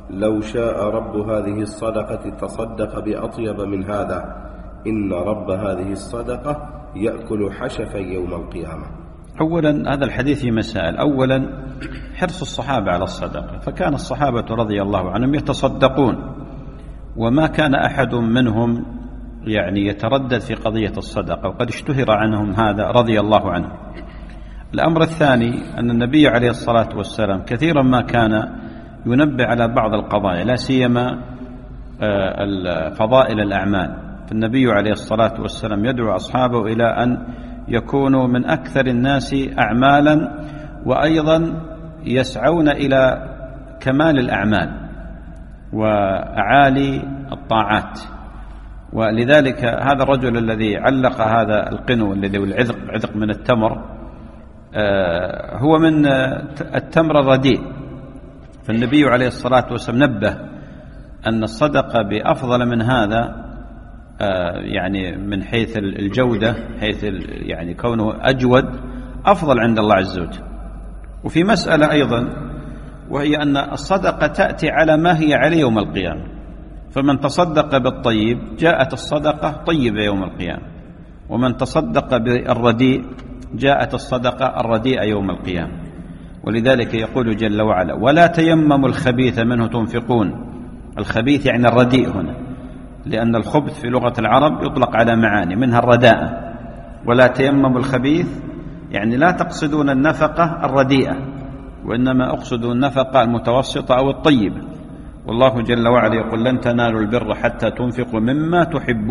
لو شاء رب هذه الصدقة تصدق بأطيب من هذا، إن رب هذه الصدقة يأكل حشفا يوم القيامة. أولا هذا الحديث في مسائل. أولا حرص الصحابة على الصدقة، فكان الصحابة رضي الله عنهم يتصدقون، وما كان أحد منهم يعني يتردد في قضية الصدقة، وقد اشتهر عنهم هذا رضي الله عنه. الأمر الثاني أن النبي عليه الصلاة والسلام كثيرا ما كان ينبه على بعض القضايا، لا سيما فضائل الأعمال، فالنبي عليه الصلاة والسلام يدعو أصحابه إلى أن يكونوا من أكثر الناس أعمالا، وأيضا يسعون إلى كمال الأعمال وأعالي الطاعات. ولذلك هذا الرجل الذي علق هذا القنو الذي هو العذق من التمر هو من التمر الرديء، فالنبي عليه الصلاة والسلام نبه أن الصدقة بأفضل من هذا، يعني من حيث الجودة، حيث يعني كونه أجود أفضل عند الله عز وجل. وفي مسألة أيضا، وهي أن الصدقة تأتي على ما هي عليه يوم القيامة، فمن تصدق بالطيب جاءت الصدقة طيبة يوم القيامة، ومن تصدق بالرديء جاءت الصدقة الرديئة يوم القيامة. ولذلك يقول جل وعلا: ولا تيمموا الخبيث منه تنفقون. الخبيث يعني الرديء هنا، لأن الخبث في لغة العرب يطلق على معاني منها الرداءة. ولا تيمموا الخبيث يعني لا تقصدون النفقة الرديئة، وإنما أقصدوا النفقة المتوسطة أو الطيبة. والله جل وعلا يقول: لن تنالوا البر حتى تنفقوا مما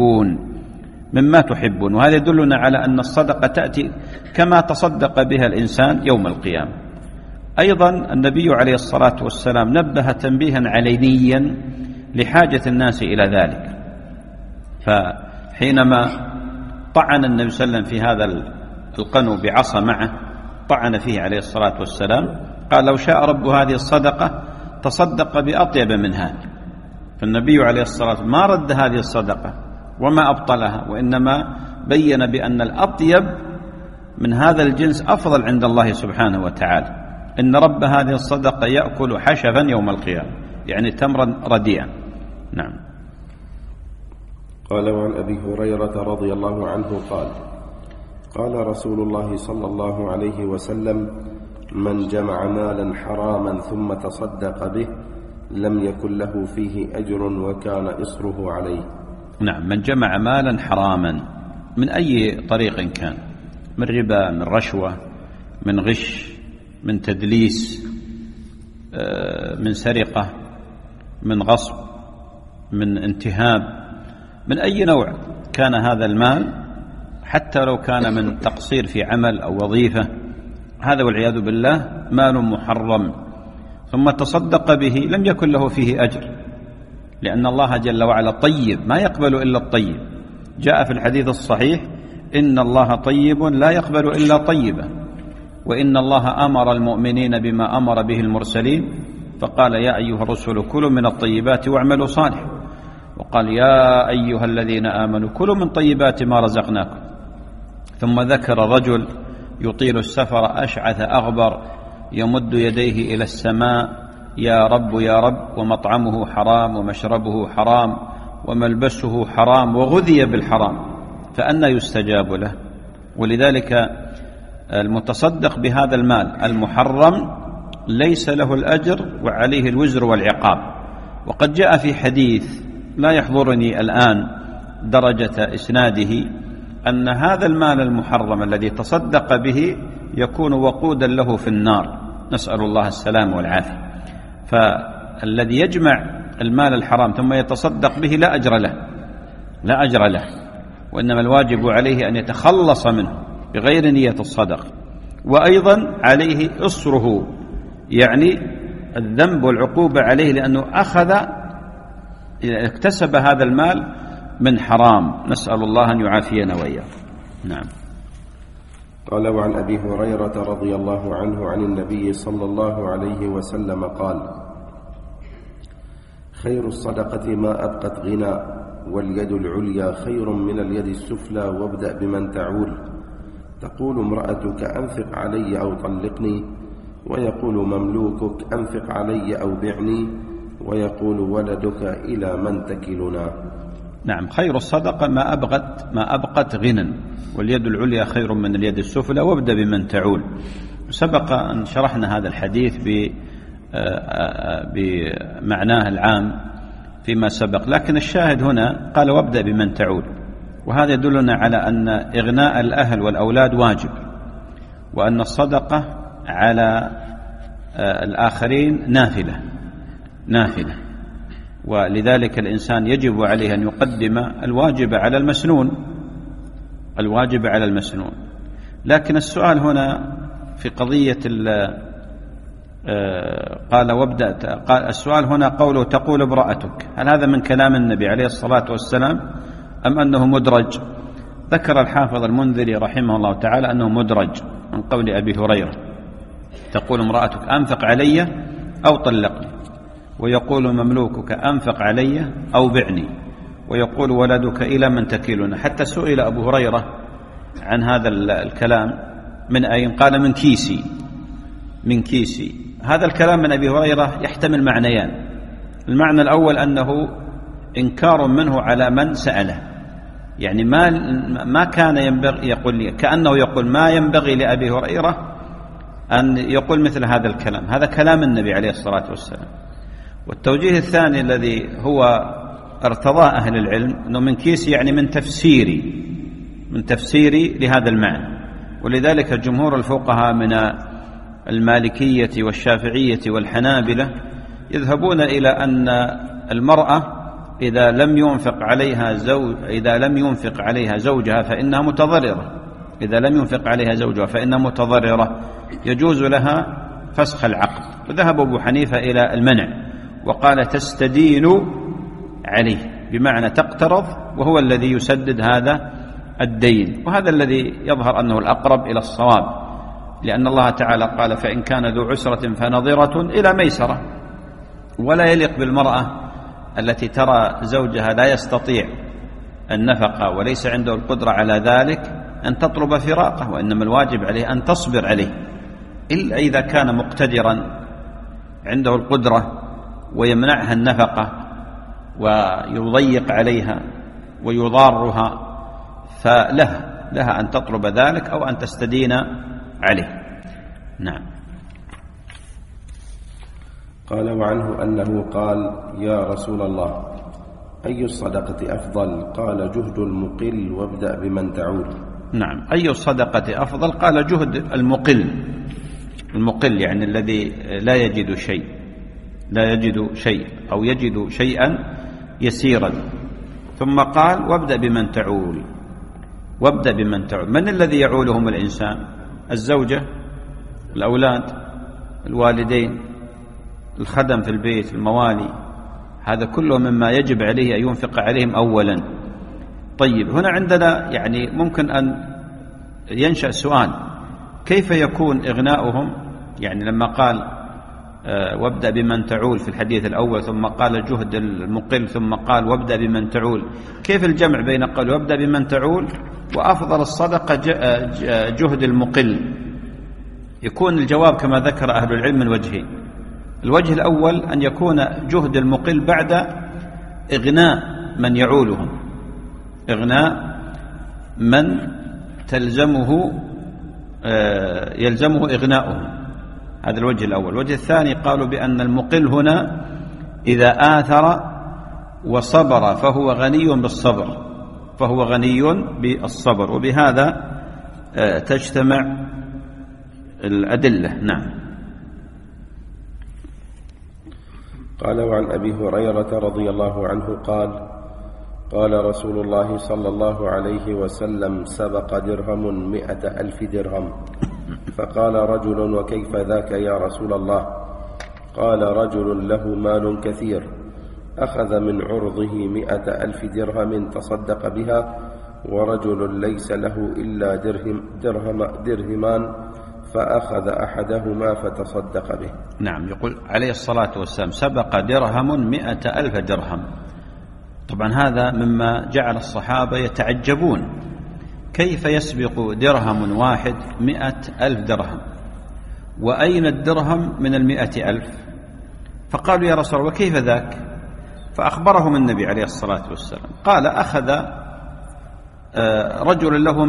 تحبون. وهذا يدلنا على أن الصدقة تأتي كما تصدق بها الإنسان يوم القيامة. أيضا النبي عليه الصلاة والسلام نبه تنبيها علينيا لحاجة الناس إلى ذلك، فحينما طعن النبي صلى الله عليه وسلم في هذا القنو بعصا معه، طعن فيه عليه الصلاة والسلام، قال: لو شاء رب هذه الصدقة تصدق بأطيب من هذا. فالنبي عليه الصلاة والسلام ما رد هذه الصدقة وما أبطلها، وإنما بين بأن الأطيب من هذا الجنس أفضل عند الله سبحانه وتعالى. إن رب هذه الصدقة يأكل حشفا يوم القيامة، يعني تمرا رديئا. نعم. قال: وعن أبي هريرة رضي الله عنه قال: قال رسول الله صلى الله عليه وسلم: من جمع مالا حراما ثم تصدق به لم يكن له فيه أجر وكان إصره عليه. نعم، من جمع مالا حراما من أي طريق كان، من ربا، من رشوة، من غش، من تدليس، من سرقة، من غصب، من انتهاب، من أي نوع كان هذا المال، حتى لو كان من تقصير في عمل أو وظيفة، هذا والعياذ بالله مال محرم، ثم تصدق به لم يكن له فيه أجر، لأن الله جل وعلا طيب ما يقبل إلا الطيب. جاء في الحديث الصحيح: إن الله طيب لا يقبل إلا طيبا، وإن الله أمر المؤمنين بما أمر به المرسلين، فقال: يا أيها الرسل كلوا من الطيبات واعملوا صالحا، وقال: يا أيها الذين آمنوا كلوا من طيبات ما رزقناكم. ثم ذكر رجل يطيل السفر أشعث أغبر يمد يديه إلى السماء: يا رب يا رب، ومطعمه حرام ومشربه حرام وملبسه حرام وغذي بالحرام، فأنى يستجاب له؟ ولذلك المتصدق بهذا المال المحرم ليس له الأجر وعليه الوزر والعقاب. وقد جاء في حديث لا يحضرني الآن درجة إسناده أن هذا المال المحرم الذي تصدق به يكون وقودا له في النار، نسأل الله السلام والعافية. فالذي يجمع المال الحرام ثم يتصدق به لا أجر له، وإنما الواجب عليه أن يتخلص منه بغير نية الصدقة. وأيضا عليه إصره، يعني الذنب والعقوبة عليه، لأنه اكتسب هذا المال من حرام، نسأل الله أن يعافينا وإياه. نعم. قال: وعن أبي هريرة رضي الله عنه عن النبي صلى الله عليه وسلم قال: خير الصدقة ما أبقت غنى، واليد العليا خير من اليد السفلى، وابدأ بمن تعول. تقول امرأتك: أنفق علي أو طلقني، ويقول مملوكك: أنفق علي أو بعني، ويقول ولدك إلى من تكلنا. نعم، خير الصدقة ما أبقت غنى، واليد العليا خير من اليد السفلى، وابدأ بمن تعول. سبق أن شرحنا هذا الحديث بمعناه العام فيما سبق، لكن الشاهد هنا قال وابدأ بمن تعول، وهذا يدلنا على أن إغناء الأهل والأولاد واجب، وأن الصدقة على الآخرين نافلة، ولذلك الإنسان يجب عليه أن يقدم الواجب على المسنون. لكن السؤال هنا في قضية قال وابدأ، السؤال هنا قوله تقول امرأتك، هل هذا من كلام النبي عليه الصلاة والسلام أم أنه مدرج؟ ذكر الحافظ المنذري رحمه الله تعالى أنه مدرج من قول أبي هريرة، تقول امرأتك أنفق علي أو طلقني، ويقول مملوكك أنفق علي أو بعني، ويقول ولدك إلى من تكلنا. حتى سئل أبو هريرة عن هذا الكلام من أين؟ قال من كيسي. هذا الكلام من أبي هريرة يحتمل معنيان. المعنى الأول أنه إنكار منه على من سأله، يعني ما كان ينبغي يقول، كأنه يقول ما ينبغي لأبي هريرة أن يقول مثل هذا الكلام، هذا كلام النبي عليه الصلاة والسلام. والتوجيه الثاني الذي هو ارتضاه أهل العلم أنه من كيسي، يعني من تفسيري لهذا المعنى. ولذلك جمهور الفقهاء من المالكية والشافعية والحنابلة يذهبون إلى أن المرأة إذا لم ينفق عليها زوجها فإنها متضررة، يجوز لها فسخ العقد. وذهب أبو حنيفة إلى المنع، وقال تستدين عليه، بمعنى تقترض وهو الذي يسدد هذا الدين. وهذا الذي يظهر أنه الأقرب إلى الصواب، لأن الله تعالى قال فإن كان ذو عسرة فنظرة إلى ميسرة. ولا يليق بالمرأة التي ترى زوجها لا يستطيع النفقة وليس عنده القدرة على ذلك أن تطلب فراقه، وإنما الواجب عليه أن تصبر عليه، إلا إذا كان مقتدرا عنده القدرة ويمنعها النفقة ويضيق عليها ويضارها، فلها أن تطلب ذلك أو أن تستدين عليه. نعم. قال وعنه أنه قال يا رسول الله أي الصدقة أفضل؟ قال جهد المقل وابدأ بمن تعول. نعم، أي الصدقة أفضل؟ قال جهد المقل يعني الذي لا يجد شيء أو يجد شيئا يسيرا. ثم قال وابدأ بمن تعول. من الذي يعولهم الإنسان؟ الزوجة، الأولاد، الوالدين، الخدم في البيت، الموالي، هذا كله مما يجب عليه أن ينفق عليهم أولا. طيب، هنا عندنا يعني ممكن أن ينشأ سؤال، كيف يكون إغناؤهم؟ يعني لما قال وابدأ بمن تعول في الحديث الأول، ثم قال جهد المقل، ثم قال وابدأ بمن تعول، كيف الجمع بين قال وابدأ بمن تعول وأفضل الصدقة جهد المقل؟ يكون الجواب كما ذكر أهل العلم من وجهين. الوجه الأول أن يكون جهد المقل بعد إغناء من يعولهم، إغناء من يلزمه إغناؤهم، هذا الوجه الأول. الوجه الثاني قالوا بأن المقل هنا إذا آثر وصبر فهو غني بالصبر، وبهذا تجتمع الأدلة. نعم. قال وعن أبي هريرة رضي الله عنه قال رسول الله صلى الله عليه وسلم سبق درهم 100,000 درهم. فقال رجل وكيف ذاك يا رسول الله؟ قال رجل له مال كثير أخذ من عرضه 100,000 درهم تصدق بها، ورجل ليس له إلا درهمان فأخذ أحدهما فتصدق به. نعم، يقول عليه الصلاة والسلام سبق درهم 100,000 درهم. طبعا هذا مما جعل الصحابة يتعجبون، كيف يسبق درهم واحد 100,000 درهم؟ وأين الدرهم من 100,000؟ فقالوا يا رسول الله وكيف ذاك؟ فأخبرهم النبي عليه الصلاة والسلام قال أخذ رجل له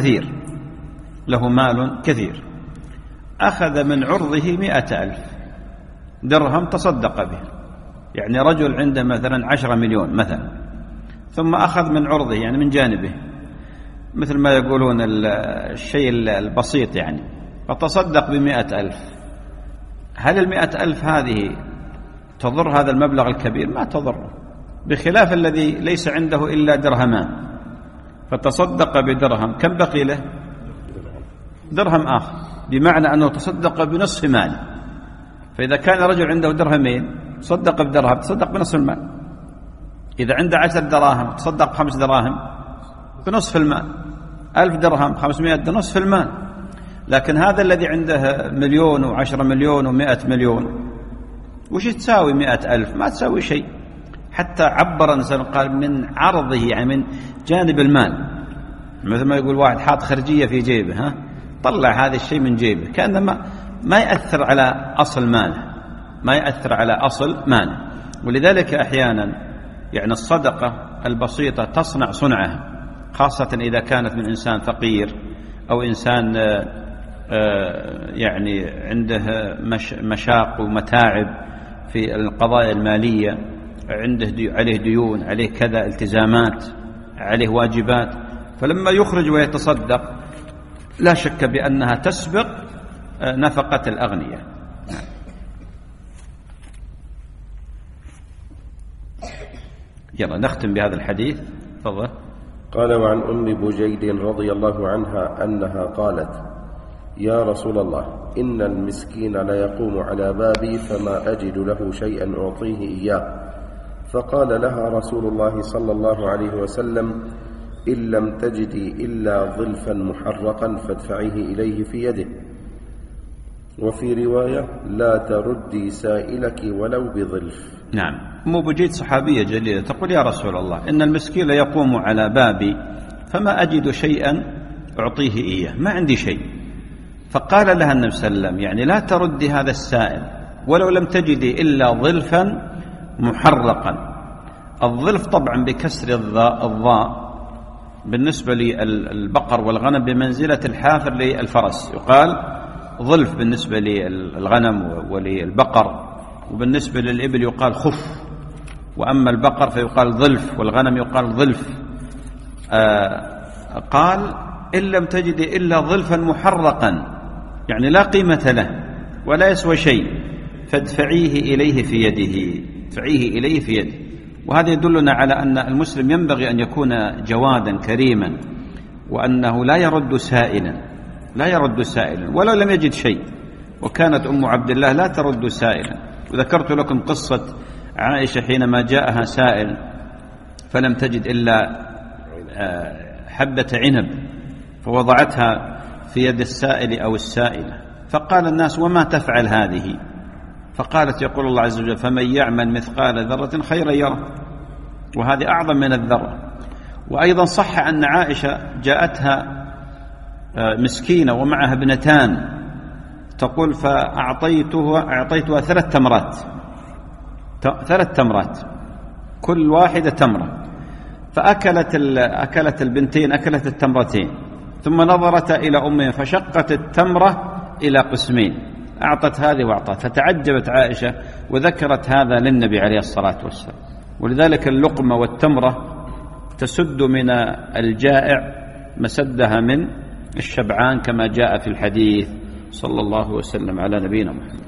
مال كثير أخذ من عرضه 100,000 درهم تصدق به، يعني رجل عنده مثلا 10 مليون مثلا، ثم أخذ من عرضه يعني من جانبه مثل ما يقولون الشيء البسيط يعني، فتصدق ب100,000. هل 100,000 هذه تضر هذا المبلغ الكبير؟ ما تضر، بخلاف الذي ليس عنده إلا درهمان فتصدق بدرهم، كم بقي له؟ درهم آخر، بمعنى أنه تصدق بنصف ماله. فإذا كان رجل عنده درهمين تصدق بدرهم، تصدق بنصف المال. إذا عنده 10 دراهم تصدق 5 دراهم بنصف المال. 1000 درهم 500 نصف المال. لكن هذا الذي عنده 1,000,000 و10 مليون و100 مليون، وش تساوي 100,000؟ ما تساوي شيء. حتى عبر الإنسان قال من عرضه، يعني من جانب المال، مثل ما يقول واحد حاط خرجية في جيبه، طلع هذا الشيء من جيبه، كأنما ما يأثر على أصل ماله. ولذلك أحيانا يعني الصدقة البسيطة تصنع صنعها، خاصة إذا كانت من إنسان فقير أو إنسان يعني عنده مشاق ومتاعب في القضايا المالية، عليه ديون، عليه كذا التزامات، عليه واجبات، فلما يخرج ويتصدق لا شك بأنها تسبق نفقة الأغنياء. يلا نختم بهذا الحديث. تفضل. قال وعن أم بجيد رضي الله عنها أنها قالت يا رسول الله إن المسكين لا يقوم على بابي فما أجد له شيئا أعطيه إياه، فقال لها رسول الله صلى الله عليه وسلم إن لم تجدي إلا ظلفا محرقا فادفعيه إليه في يده. وفي رواية لا تردي سائلك ولو بظلف. نعم. أم بجيد صحابية جليلة تقول يا رسول الله إن المسكين لا يقوم على بابي فما أجد شيئا أعطيه إياه، ما عندي شيء. فقال لها النبي صلى الله عليه وسلم يعني لا تردي هذا السائل ولو لم تجدي إلا ظلفا محرقا. الظلف طبعا بكسر الضاء بالنسبة للبقر والغنم بمنزلة الحافر للفرس، يقال ظلف بالنسبة للغنم وللبقر، وبالنسبة للإبل يقال خف، وأما البقر فيقال ظلف والغنم يقال ظلف. قال إن لم تجد إلا ظلفا محرقا، يعني لا قيمة له ولا يسوى شيء، فادفعيه إليه في يده، ادفعيه إليه في يده. وهذا يدلنا على أن المسلم ينبغي أن يكون جوادا كريما، وأنه لا يرد سائلا ولو لم يجد شيء. وكانت أم عبد الله لا ترد سائلا. وذكرت لكم قصة عائشة حينما جاءها سائل فلم تجد إلا حبة عنب فوضعتها في يد السائل أو السائلة، فقال الناس وما تفعل هذه؟ فقالت يقول الله عز وجل فمن يعمل مثقال ذرة خيرا يره، وهذه أعظم من الذرة. وأيضا صح أن عائشة جاءتها مسكينة ومعها ابنتان، تقول فأعطيتها 3 تمرات كل واحدة تمرة، فأكلت البنتين أكلت التمرتين، ثم نظرت إلى أمها فشقت التمرة إلى قسمين، أعطت هذه وأعطت. فتعجبت عائشة وذكرت هذا للنبي عليه الصلاة والسلام. ولذلك اللقمة والتمرة تسد من الجائع مسدها من الشبعان كما جاء في الحديث. صلى الله وسلم على نبينا محمد.